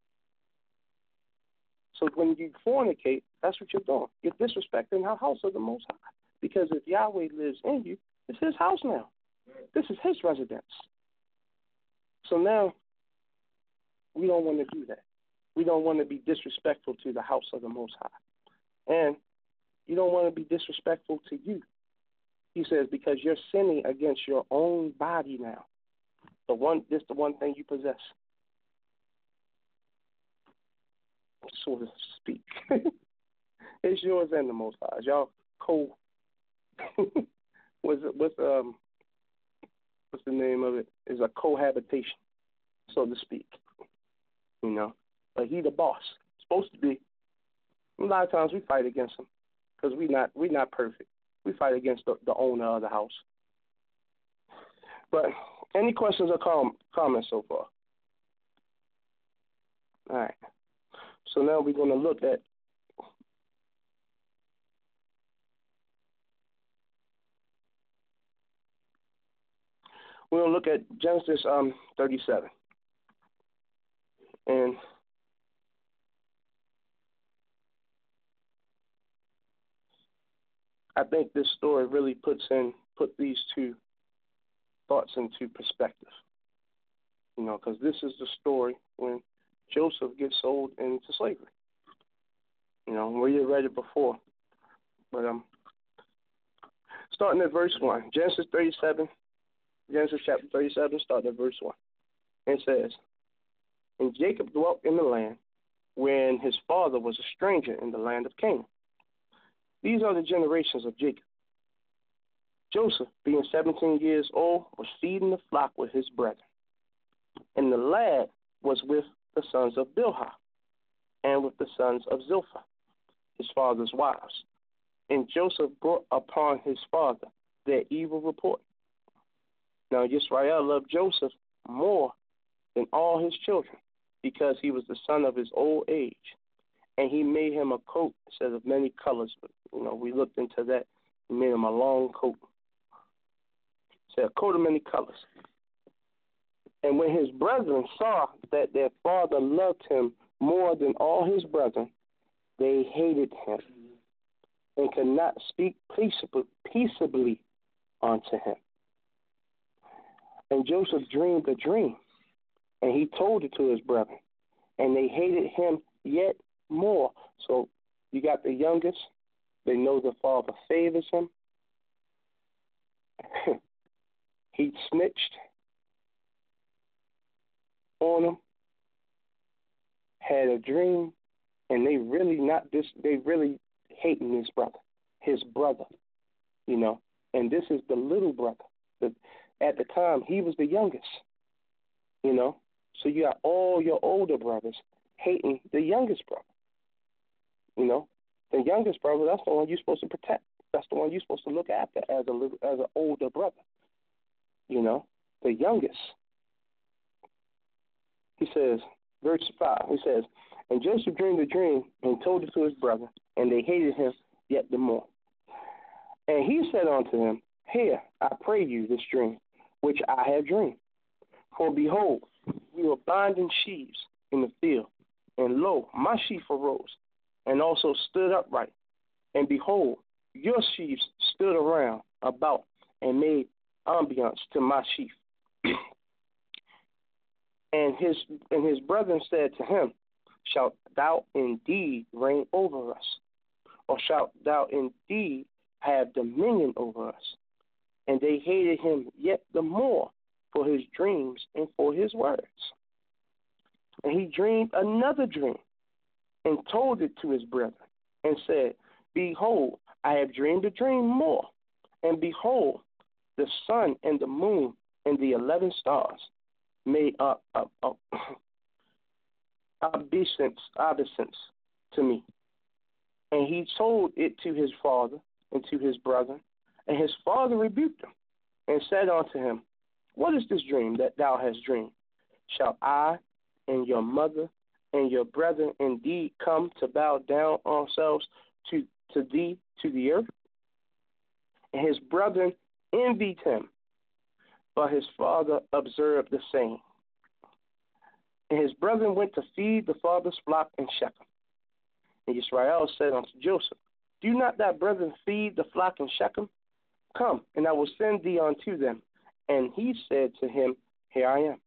So when you fornicate, that's what you're doing. You're disrespecting the house of the Most High. Because if Yahweh lives in you, it's his house now. Right. This is his residence. So now we don't want to do that. We don't want to be disrespectful to the house of the Most High. And you don't want to be disrespectful to you. He says, because you're sinning against your own body now. The one, this the one thing you possess. So to speak. It's yours and the Most High. Y'all co what's it, what's um what's the name of it? It's a cohabitation, so to speak. You know. But he the boss. Supposed to be. A lot of times we fight against him. Because we not we not perfect. We fight against the, the owner of the house. But any questions or com- comments so far? All right. So now we're going to look at we're going to look at Genesis um thirty-seven. And I think this story really puts in put these two thoughts into perspective. You know, because this is the story when Joseph gets sold into slavery. You know, we had read it before. But um starting at verse one, Genesis thirty-seven, Genesis chapter thirty-seven, starting at verse one. And it says, and Jacob dwelt in the land when his father was a stranger in the land of Canaan. These are the generations of Jacob. Joseph, being seventeen years old, was feeding the flock with his brethren. And the lad was with the sons of Bilhah and with the sons of Zilpah, his father's wives. And Joseph brought upon his father their evil report. Now Yisrael loved Joseph more than all his children, because he was the son of his old age. And he made him a coat, it says, of many colors. But, you know, we looked into that. He made him a long coat. It said, a coat of many colors. And when his brethren saw that their father loved him more than all his brethren, they hated him and could not speak peaceably, peaceably unto him. And Joseph dreamed a dream, and he told it to his brethren, and they hated him yet more. So you got the youngest. They know the father favors him. He snitched on him, had a dream, and they really not this. They really hating his brother, his brother, you know. And this is the little brother. The, at the time, he was the youngest, you know. So you got all your older brothers hating the youngest brother. You know, the youngest brother, that's the one you're supposed to protect. That's the one you're supposed to look after as a little, as an older brother. You know, the youngest. He says, verse five, he says, and Joseph dreamed a dream and told it to his brother, and they hated him yet the more. And he said unto him, Hear, I pray you, this dream, which I have dreamed. For behold, we were binding sheaves in the field, and lo, my sheaf arose, and also stood upright. And behold, your sheaves stood around about and made ambiance to my sheaf. and his and his brethren said to him, Shalt thou indeed reign over us? Or shalt thou indeed have dominion over us? And they hated him yet the more for his dreams and for his words. And he dreamed another dream and told it to his brethren and said, Behold, I have dreamed a dream more. And behold, the sun and the moon and the eleven stars made up, up, up obeisance, obeisance to me. And he told it to his father and to his brother. And his father rebuked him and said unto him, What is this dream that thou hast dreamed? Shall I and your mother and your brethren indeed come to bow down ourselves to, to thee, to the earth? And his brethren envied him, but his father observed the same. And his brethren went to feed the father's flock in Shechem. And Israel said unto Joseph, Do not thy brethren feed the flock in Shechem? Come, and I will send thee unto them. And he said to him, Here I am.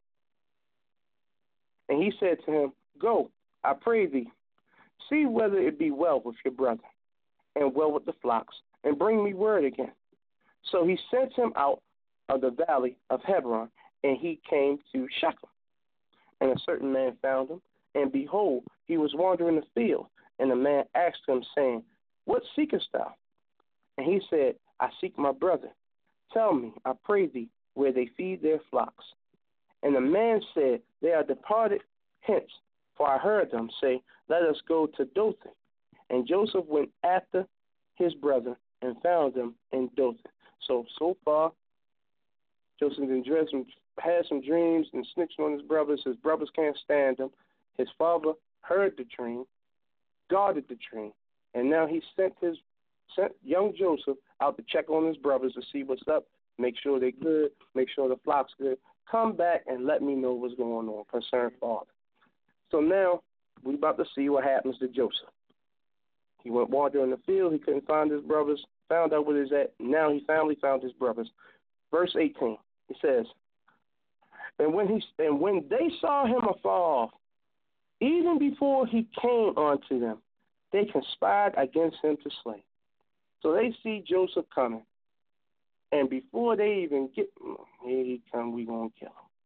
And he said to him, Go, I pray thee, see whether it be well with your brother, and well with the flocks, and bring me word again. So he sent him out of the valley of Hebron, and he came to Shechem. And a certain man found him, and behold, he was wandering the field. And the man asked him, saying, What seekest thou? And he said, I seek my brother. Tell me, I pray thee, where they feed their flocks. And the man said, They are departed hence, for I heard them say, Let us go to Dothan. And Joseph went after his brother and found them in Dothan. So, so far, Joseph had some dreams and snitched on his brothers. His brothers can't stand him. His father heard the dream, guarded the dream, and now he sent his sent young Joseph out to check on his brothers to see what's up, make sure they're good, make sure the flock's good. Come back and let me know what's going on, concerned father. So now we're about to see what happens to Joseph. He went wandering in the field. He couldn't find his brothers, found out where he's at. Now he finally found his brothers. Verse eighteen, it says, And when he and when they saw him afar off, even before he came unto them, they conspired against him to slay. So they see Joseph coming, and before they even get, here he come, we gonna kill him.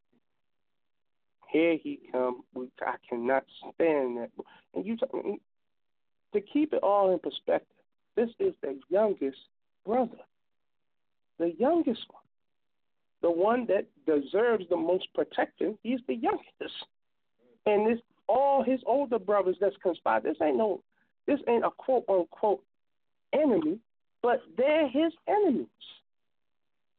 Here he come, we, I cannot stand that. And you to keep it all in perspective, this is the youngest brother, the youngest one, the one that deserves the most protection. He's the youngest, and this all his older brothers that's conspired. This ain't no, this ain't a quote unquote enemy, but they're his enemies.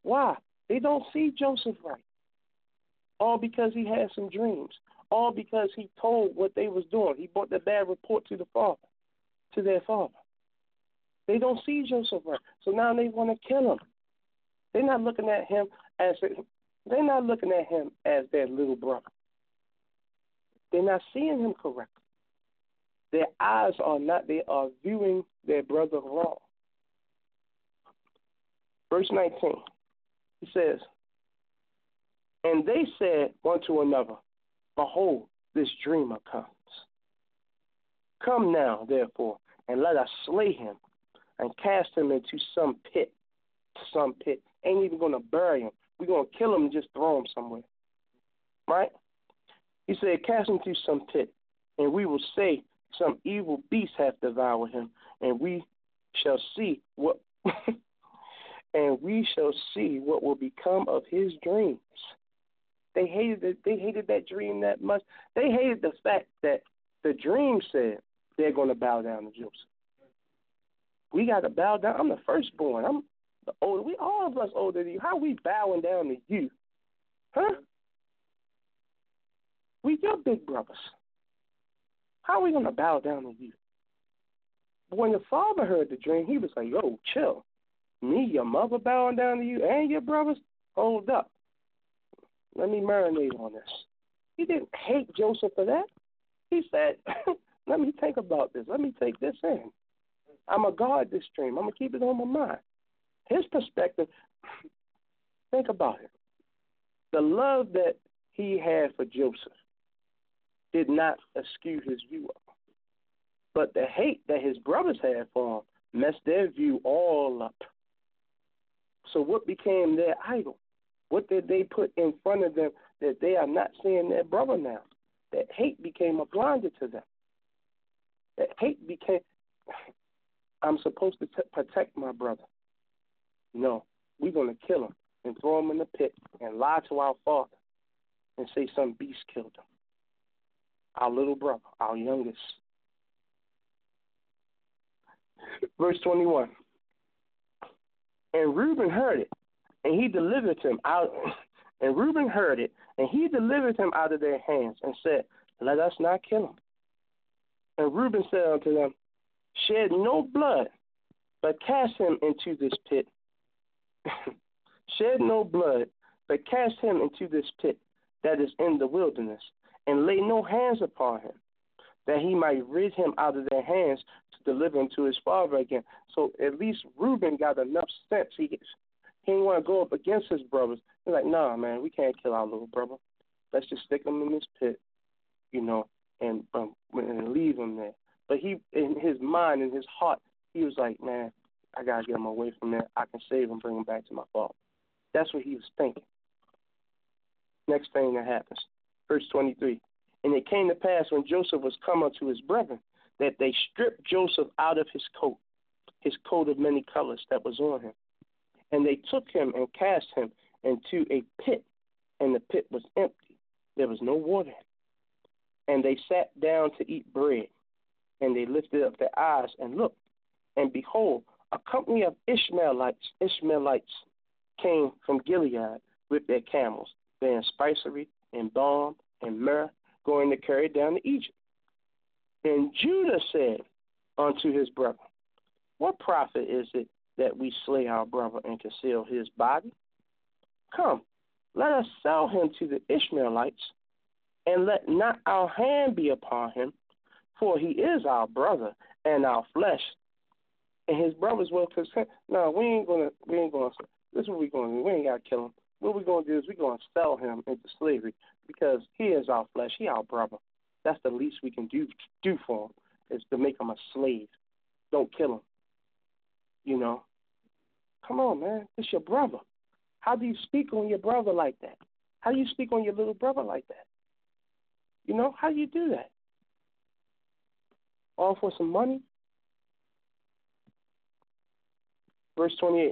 Why? They don't see Joseph right. All because he had some dreams. All because he told what they was doing. He brought the bad report to the father, to their father. They don't see Joseph right. So now they want to kill him. They're not looking at him as a, they're not looking at him as their little brother. They're not seeing him correctly. Their eyes are not, they are viewing their brother wrong. Verse nineteen, he says, and they said one to another, behold, this dreamer comes. Come now, therefore, and let us slay him and cast him into some pit, some pit. Ain't even going to bury him. We're going to kill him and just throw him somewhere. Right? He said, cast him into some pit, and we will say some evil beast hath devoured him, and we shall see what and we shall see what will become of his dreams. They hated it, they hated that dream that much. They hated the fact that the dream said they're going to bow down to Joseph. We got to bow down. I'm the firstborn. I'm the older. We all of us older than you. How are we bowing down to you? Huh? We your big brothers. How are we going to bow down to you? When the father heard the dream, he was like, yo, chill. Me, your mother bowing down to you, and your brothers? Hold up. Let me marinate on this. He didn't hate Joseph for that. He said, let me think about this. Let me take this in. I'm going to guard this dream. I'm going to keep it on my mind. His perspective, think about it. The love that he had for Joseph did not askew his view of him. But the hate that his brothers had for him messed their view all up. So what became their idol? What did they put in front of them that they are not seeing their brother now? That hate became a blinder to them. That hate became, I'm supposed to t- protect my brother. No, we're going to kill him and throw him in the pit and lie to our father and say some beast killed him. Our little brother, our youngest. Verse twenty-one. And Reuben heard it, and he delivered him out. And Reuben heard it, and he delivered him out of their hands, and said, let us not kill him. And Reuben said unto them, shed no blood, but cast him into this pit. Shed no blood, but cast him into this pit that is in the wilderness, and lay no hands upon him, that he might rid him out of their hands to deliver him to his father again. So at least Reuben got enough sense. He, he didn't want to go up against his brothers. He's like, nah, man, we can't kill our little brother. Let's just stick him in this pit, you know, and, um, and leave him there. But he, in his mind, in his heart, he was like, man, I got to get him away from there. I can save him, bring him back to my father. That's what he was thinking. Next thing that happens, verse twenty-three. And it came to pass when Joseph was come unto his brethren, that they stripped Joseph out of his coat, his coat of many colors that was on him. And they took him and cast him into a pit, and the pit was empty. There was no water. And they sat down to eat bread, and they lifted up their eyes and looked, and behold, a company of Ishmaelites, Ishmaelites came from Gilead with their camels, bearing spicery and balm and myrrh, going to carry it down to Egypt. And Judah said unto his brother, what profit is it that we slay our brother and conceal his body? Come, let us sell him to the Ishmaelites, and let not our hand be upon him, for he is our brother and our flesh. And his brothers will consent. No, we ain't gonna. We ain't gonna. This is what we're gonna do. We ain't gotta kill him. What we're gonna do is we're gonna sell him into slavery because he is our flesh. He our brother. That's the least we can do do for him is to make him a slave. Don't kill him. You know. Come on, man. It's your brother. How do you speak on your brother like that? How do you speak on your little brother like that? You know, how do you do that? All for some money? Verse twenty-eight.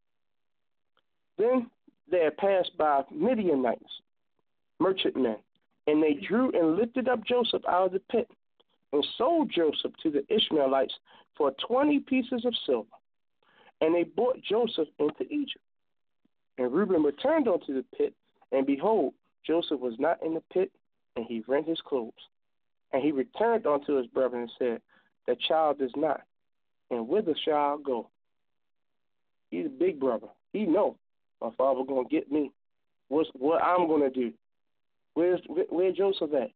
Then there passed by Midianites, merchantmen, and they drew and lifted up Joseph out of the pit, and sold Joseph to the Ishmaelites for twenty pieces of silver. And they brought Joseph into Egypt. And Reuben returned unto the pit, and behold, Joseph was not in the pit, and he rent his clothes. And he returned unto his brethren and said, the child is not, and whither shall I go? He's a big brother. He know my father gonna get me. What's what I'm gonna do? Where's where, where Joseph at?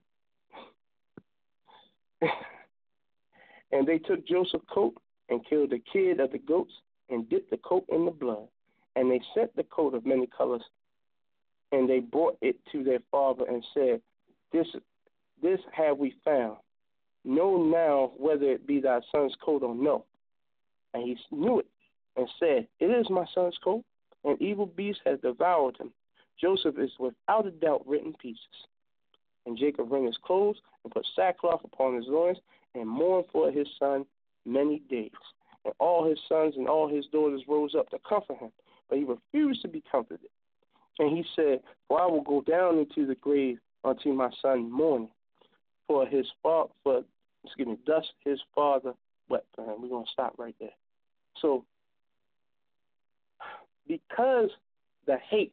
And they took Joseph's coat and killed the kid of the goats and dipped the coat in the blood. And they sent the coat of many colors, and they brought it to their father and said, This this have we found. Know now whether it be thy son's coat or no. And he knew it and said, It is my son's coat. An evil beast has devoured him. Joseph is without a doubt written in pieces. And Jacob rent his clothes and put sackcloth upon his loins and mourned for his son many days. And all his sons and all his daughters rose up to comfort him, but he refused to be comforted. And he said, For I will go down into the grave unto my son mourning. For his father, for excuse me, thus his father wept for him. We're gonna stop right there. So, because the hate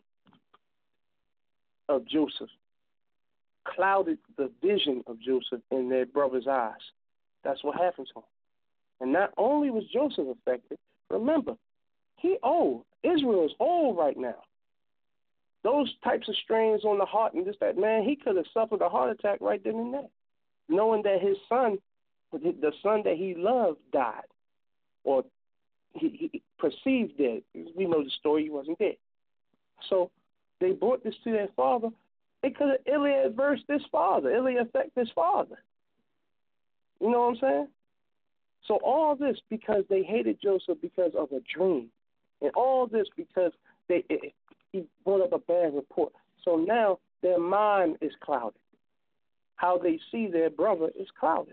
of Joseph clouded the vision of Joseph in their brother's eyes, that's what happened to him. And not only was Joseph affected, remember, he old. Israel is old right now. Those types of strains on the heart and this, that, man, he could have suffered a heart attack right then and there, knowing that his son, the son that he loved, died, or he, he perceived dead. We know the story, he wasn't dead. So they brought this to their father. It could have illy adversed this father, illy affect this father. You know what I'm saying? So all this because they hated Joseph because of a dream. And all this because they it, he brought up a bad report. So now their mind is clouded. How they see their brother is clouded.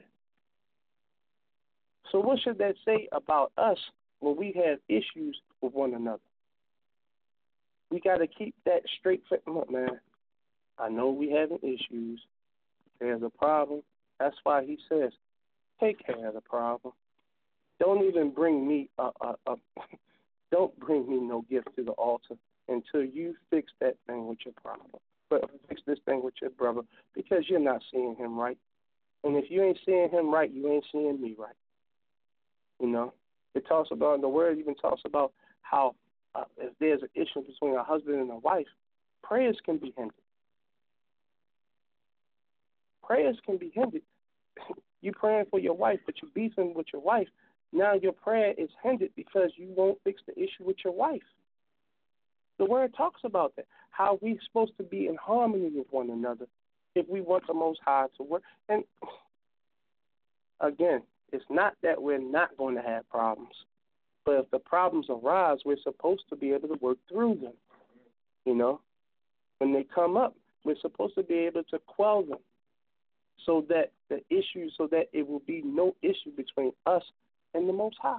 So what should that say about us when we have issues with one another? We got to keep that straight. Look, man, I know we having issues. There's a problem. That's why he says, take care of the problem. Don't even bring me a, a, a don't bring me no gift to the altar until you fix that thing with your problem. But fix this thing with your brother, because you're not seeing him right. And if you ain't seeing him right, you ain't seeing me right. You know, it talks about, the word even talks about how uh, if there's an issue between a husband and a wife, prayers can be hindered. Prayers can be hindered. You praying for your wife, but you beefing with your wife. Now your prayer is hindered because you won't fix the issue with your wife. The word talks about that, how we're supposed to be in harmony with one another if we want the Most High to work. And again, it's not that we're not going to have problems, but if the problems arise, we're supposed to be able to work through them. You know, when they come up, we're supposed to be able to quell them so that the issue, so that it will be no issue between us and the Most High.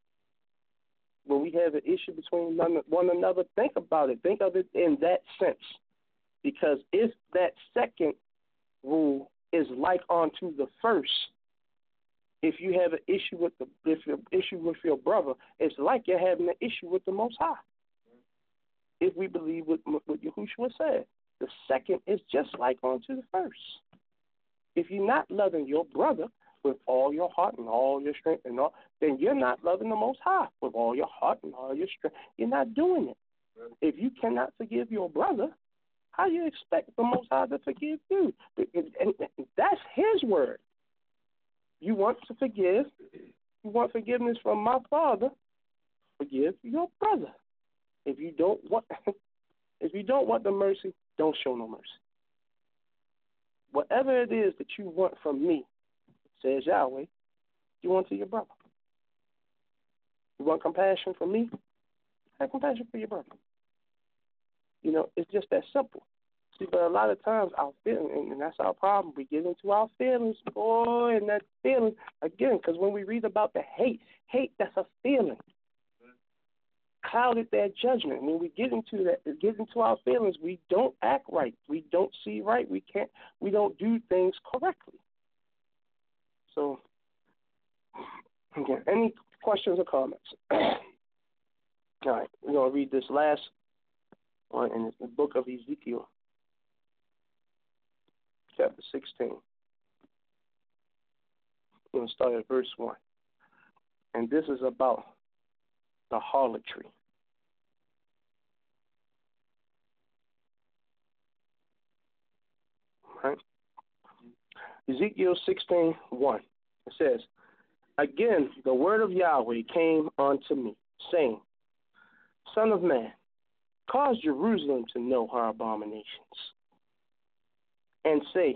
When we have an issue between one another, think about it. Think of it in that sense. Because if that second rule is like unto the first, if you have an issue with the if your issue with your brother, it's like you're having an issue with the Most High. If we believe what, what Yahushua said, the second is just like unto the first. If you're not loving your brother with all your heart and all your strength and all, then you're not loving the Most High with all your heart and all your strength. You're not doing it. If you cannot forgive your brother, how do you expect the Most High to forgive you? And that's his word. You want to forgive, you want forgiveness from my Father, forgive your brother. If you don't want if you don't want the mercy, don't show no mercy. Whatever it is that you want from me, says Yahweh, you want to your brother. You want compassion from me? Have compassion for your brother. You know, it's just that simple. See, but a lot of times our feelings, and that's our problem, we get into our feelings, boy, and that feeling, again, because when we read about the hate, hate, that's a feeling. Clouded their judgment. When we get into that, get into our feelings, we don't act right. We don't see right. We can't, we don't do things correctly. So, again, any questions or comments? All right, we're going to read this last on in the book of Ezekiel, chapter sixteen. We're going to start at verse one. And this is about the harlotry. Right? Ezekiel sixteen one. It says, Again, the word of Yahweh came unto me, saying, Son of man, cause Jerusalem to know her abominations, and say,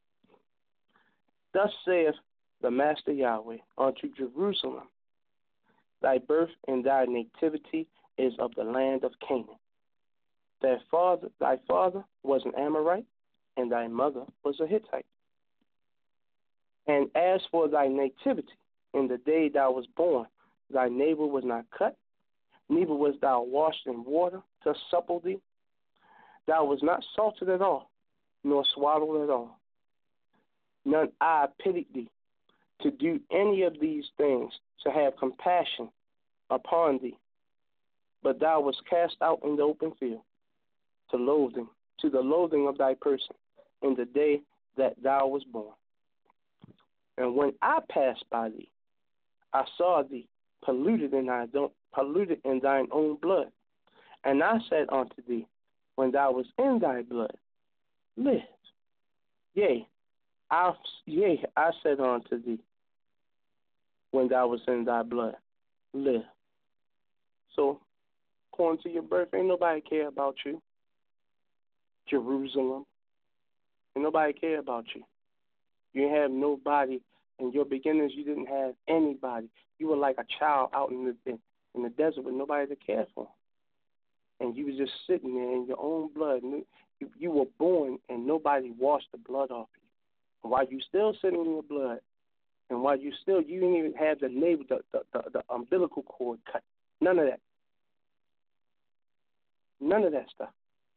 Thus saith the Master Yahweh unto Jerusalem, Thy birth and thy nativity is of the land of Canaan. Thy father, thy father was an Amorite, and thy mother was a Hittite. And as for thy nativity, in the day thou was born, thy navel was not cut, neither was thou washed in water to supple thee. Thou was not salted at all, nor swallowed at all. None eye pitied thee to do any of these things, to have compassion upon thee. But thou wast cast out in the open field, to loathing, to the loathing of thy person, in the day that thou was born. And when I passed by thee, I saw thee polluted in thine own, polluted in thine own blood. And I said unto thee, when thou was in thy blood, live. Yea, I, yea, I said unto thee, when thou was in thy blood, live. So, according to your birth, ain't nobody care about you. Jerusalem. Ain't nobody care about you. You didn't have nobody. In your beginnings, you didn't have anybody. You were like a child out in the in, in the desert with nobody to care for. And you was just sitting there in your own blood. You, you were born, and nobody washed the blood off you. And while you still sitting in your blood, and while you still, you didn't even have the navel, the, the, the, the umbilical cord cut. None of that. None of that stuff.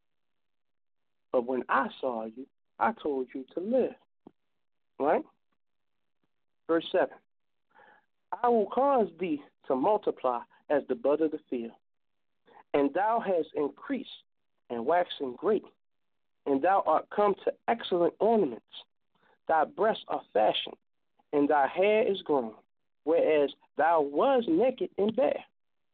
But when I saw you, I told you to live. Right? Verse seven. I will cause thee to multiply as the bud of the field, and thou hast increased and waxen great, and thou art come to excellent ornaments. Thy breasts are fashioned, and thy hair is grown, whereas thou was naked and bare.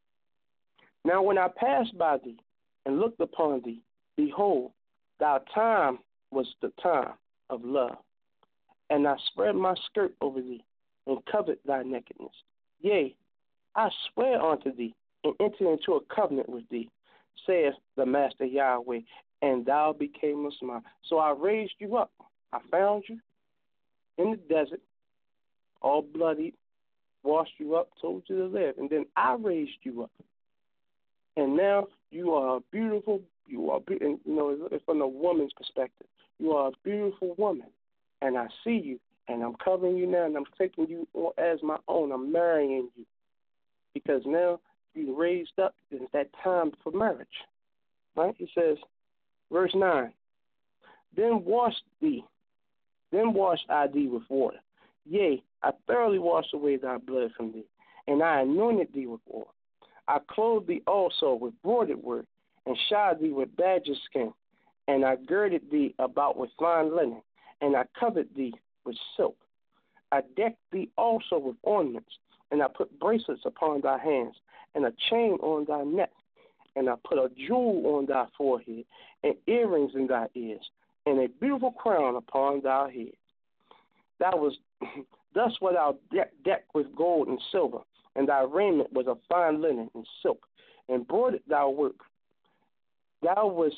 Now when I passed by thee and looked upon thee, behold, thy time was the time of love. And I spread my skirt over thee, and covered thy nakedness. Yea, I swear unto thee, and enter into a covenant with thee, saith the Master Yahweh, and thou becamest mine. So I raised you up. I found you in the desert, all bloodied, washed you up, told you to live, and then I raised you up. And now you are a beautiful, you are, you know, from a woman's perspective, you are a beautiful woman. And I see you, and I'm covering you now, and I'm taking you as my own. I'm marrying you. Because now you raised up, it's that time for marriage. Right? He says, verse nine, Then wash thee, then wash I thee with water. Yea, I thoroughly washed away thy blood from thee, and I anointed thee with oil. I clothed thee also with broidered work, and shod thee with badger skin, and I girded thee about with fine linen, and I covered thee with silk. I decked thee also with ornaments, and I put bracelets upon thy hands, and a chain on thy neck, and I put a jewel on thy forehead, and earrings in thy ears, and a beautiful crown upon thy head. Thou was thus wert thou decked deck with gold and silver, and thy raiment was of fine linen and silk, and broidered thou work. Thou was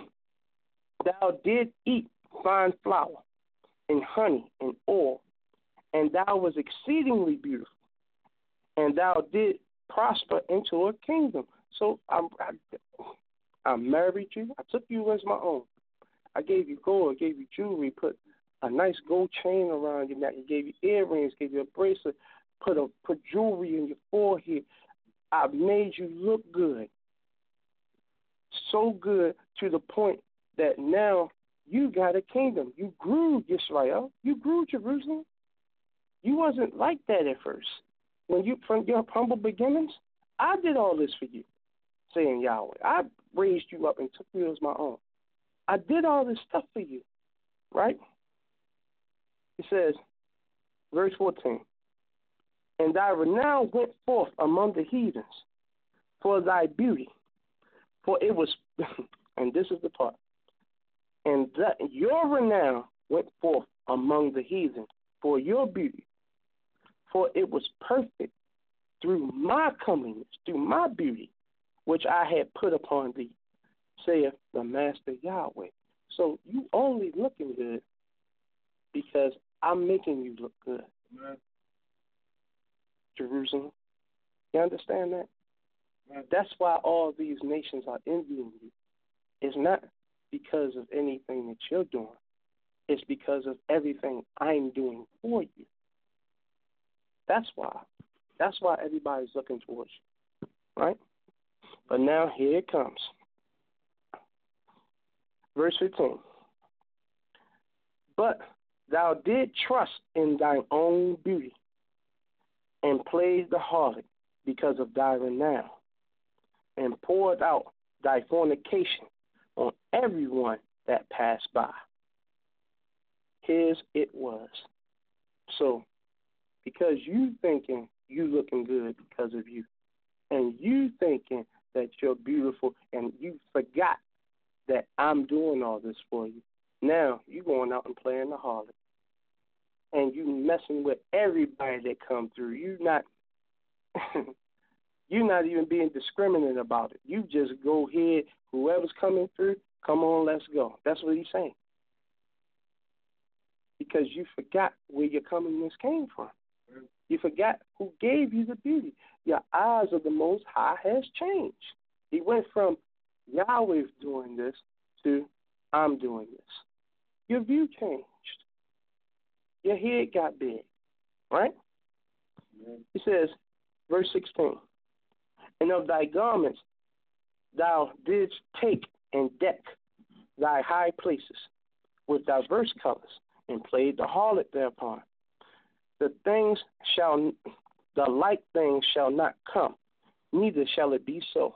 thou did eat fine flour, and honey, and oil, and thou was exceedingly beautiful, and thou did prosper into a kingdom. So I, I, I married you. I took you as my own. I gave you gold. I gave you jewelry. Put a nice gold chain around your neck. I gave you earrings. Gave you a bracelet. Put a put jewelry in your forehead. I made you look good. So good to the point that now you got a kingdom. You grew Israel. You grew Jerusalem. You wasn't like that at first. When you, from your humble beginnings, I did all this for you, saying Yahweh. I raised you up and took you as my own. I did all this stuff for you, right? It says, verse fourteen, and thy renown went forth among the heathens for thy beauty, for it was, and this is the part, and that your renown went forth among the heathen for your beauty, for it was perfect through my comeliness, through my beauty, which I had put upon thee, saith the Master Yahweh. So you only looking good because I'm making you look good. Amen. Jerusalem. You understand that? Amen. That's why all these nations are envying you. It's not because of anything that you're doing. It's because of everything I'm doing for you. That's why. That's why everybody's looking towards you. Right? But now here it comes. Verse fifteen. But thou did trust in thine own beauty, and played the harlot because of thy renown, and poured out thy fornication on everyone that passed by. His it was. So, because you thinking you looking good because of you, and you thinking that you're beautiful, and you forgot that I'm doing all this for you, now you going out and playing the harlot. And you messing with everybody that come through. You not you're not even being discriminate about it. You just go ahead, whoever's coming through, come on, let's go. That's what he's saying. Because you forgot where your comeliness came from. You forgot who gave you the beauty. Your eyes of the Most High has changed. He went from Yahweh doing this to I'm doing this. Your view changed. Your head got big, right? Amen. It says, verse sixteen, and of thy garments thou didst take and deck thy high places with diverse colors, and played the harlot thereupon. The things shall, the like things shall not come, neither shall it be so.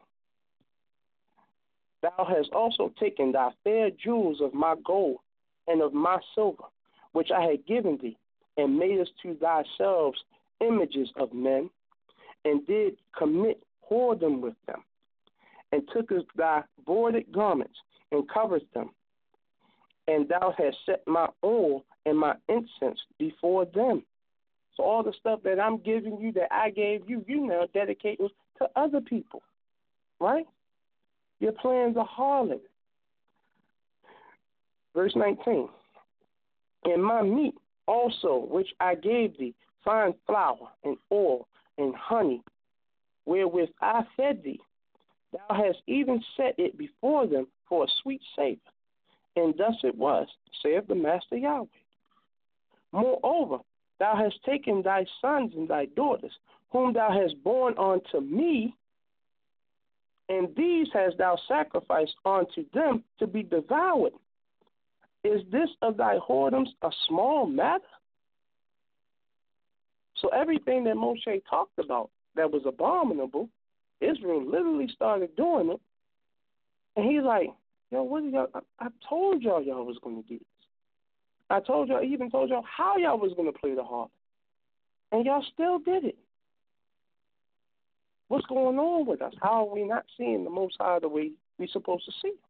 Thou hast also taken thy fair jewels of my gold and of my silver, which I had given thee, and madest to thyself images of men, and did commit whoredom with them, and tookest thy bordered garments, and covered them, and thou hast set my oil and my incense before them. So all the stuff that I'm giving you, that I gave you, you now dedicating to other people, right? Your plans are harlot. Verse nineteen. And my meat also, which I gave thee, fine flour and oil and honey, wherewith I fed thee, thou hast even set it before them for a sweet savor. And thus it was, saith the Master Yahweh. Moreover, thou hast taken thy sons and thy daughters, whom thou hast borne unto me, and these hast thou sacrificed unto them to be devoured. Is this of thy whoredoms a small matter? So everything that Moshe talked about that was abominable, Israel literally started doing it. And he's like, yo, what did y'all, I, I told y'all y'all was going to do this. I told y'all, I even told y'all how y'all was going to play the harlot. And y'all still did it. What's going on with us? How are we not seeing the Most High the way we're supposed to see him?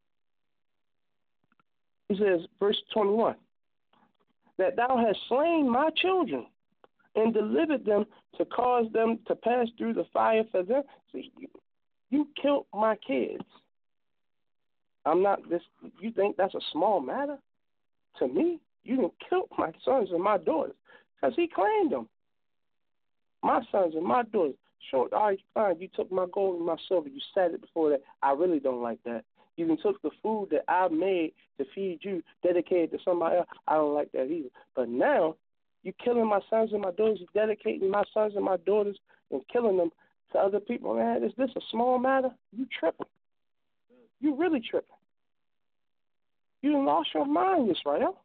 He says, verse twenty-one, that thou hast slain my children and delivered them to cause them to pass through the fire for them. See, you, you killed my kids. I'm not this. You think that's a small matter? To me, you done killed my sons and my daughters because he claimed them. My sons and my daughters. Sure, all right, fine. You took my gold and my silver. You said it before that. I really don't like that. You even took the food that I made to feed you, dedicated to somebody else. I don't like that either. But now, you killing my sons and my daughters, you dedicating my sons and my daughters and killing them to other people. Man, is this a small matter? You tripping. You really tripping. You done lost your mind, Israel.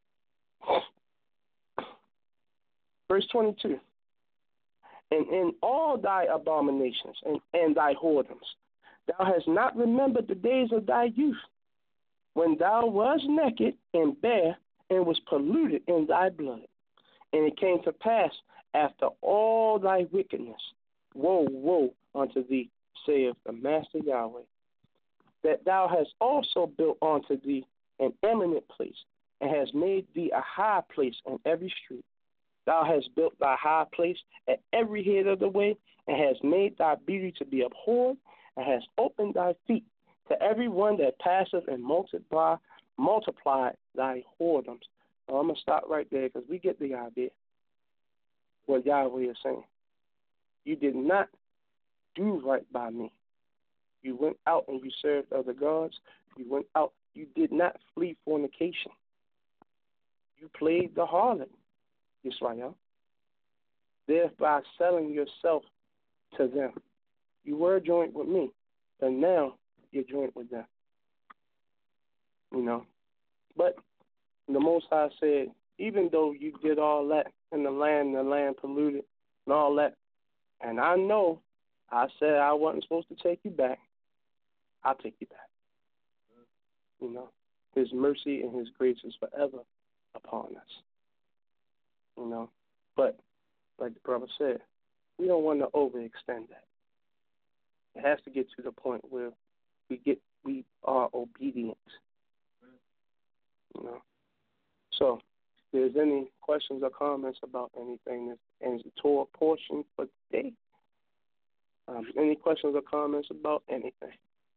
Verse twenty-two. And in all thy abominations and, and thy whoredoms, Thou hast not remembered the days of thy youth, when thou was naked and bare, and was polluted in thy blood. And it came to pass after all thy wickedness, woe, woe unto thee, saith the Master Yahweh, that thou hast also built unto thee an eminent place, and hast made thee a high place in every street. Thou hast built thy high place at every head of the way, and hast made thy beauty to be abhorred, and hast opened thy feet to every one that passeth, and multiply, multiply thy whoredoms. Now, I'm going to stop right there because we get the idea what Yahweh is saying. You did not do right by me. You went out and you served other gods. You went out. You did not flee fornication. You played the harlot, Israel, thereby selling yourself to them. You were joined with me, but now you're joined with them. You know, but the Most High said, even though you did all that in the land, the land polluted and all that, and I know I said I wasn't supposed to take you back, I'll take you back. You know, His mercy and His grace is forever upon us. You know, but like the brother said, we don't want to overextend that. It has to get to the point where we get we are obedient. You know. So, if there's any questions or comments about anything that ends the Torah portion for today, um, any questions or comments about anything?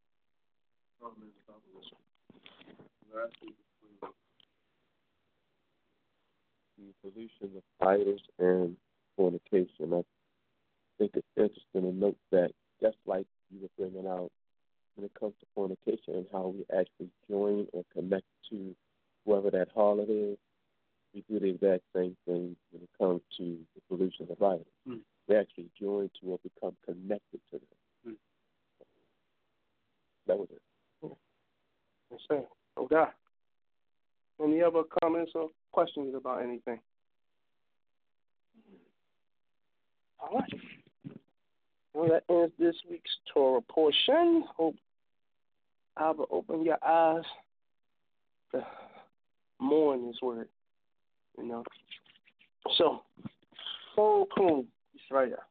The pollution of idols and fornication. I think it's interesting to note that just like you were bringing out when it comes to fornication and how we actually join or connect to whoever that harlot is, we do the exact same thing when it comes to the pollution of idols. Mm. We actually join to or become connected to them. Mm. That was it. Yeah. Yes, sir. Oh, God. Any other comments or questions about anything? All right. Well, that ends this week's Torah portion. Hope I will open your eyes to more in His word. You know. So, so cool. It's right there.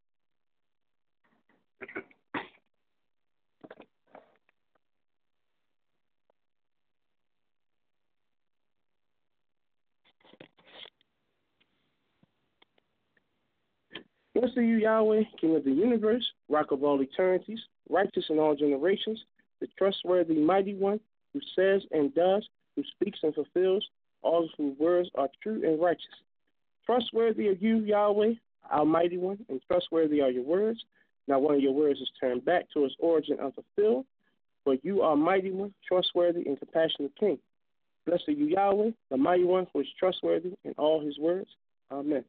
Blessed are you, Yahweh, King of the universe, Rock of all eternities, righteous in all generations, the trustworthy mighty one, who says and does, who speaks and fulfills, all whose words are true and righteous. Trustworthy are you, Yahweh, Almighty One, and trustworthy are your words. Not one of your words is turned back to its origin unfulfilled, but you are Mighty One, trustworthy and compassionate King. Blessed are you, Yahweh, the Mighty One, who is trustworthy in all His words. Amen.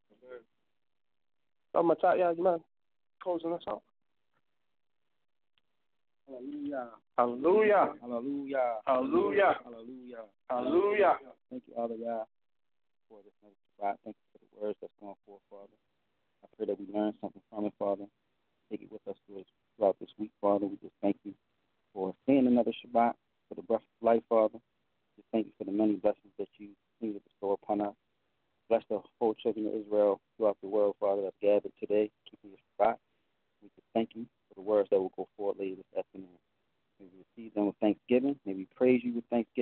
Oh, my top, yeah, you mind closing us out? Hallelujah. Hallelujah. Hallelujah. Hallelujah. Hallelujah. Hallelujah. Thank you, Allah, Yah, for this next Shabbat. Thank you for the words that's going forth, Father. I pray that we learn something from it, Father. Take it with us throughout this week, Father. We just thank you for seeing another Shabbat, for the breath of life, Father. Just thank you for the many blessings that you continue to bestow upon us. Bless the whole children of Israel throughout the world, Father, that's gathered today, keeping your Shabbat. We just thank you for the words that will go forward later this afternoon. May we receive them with thanksgiving. May we praise you with thanksgiving.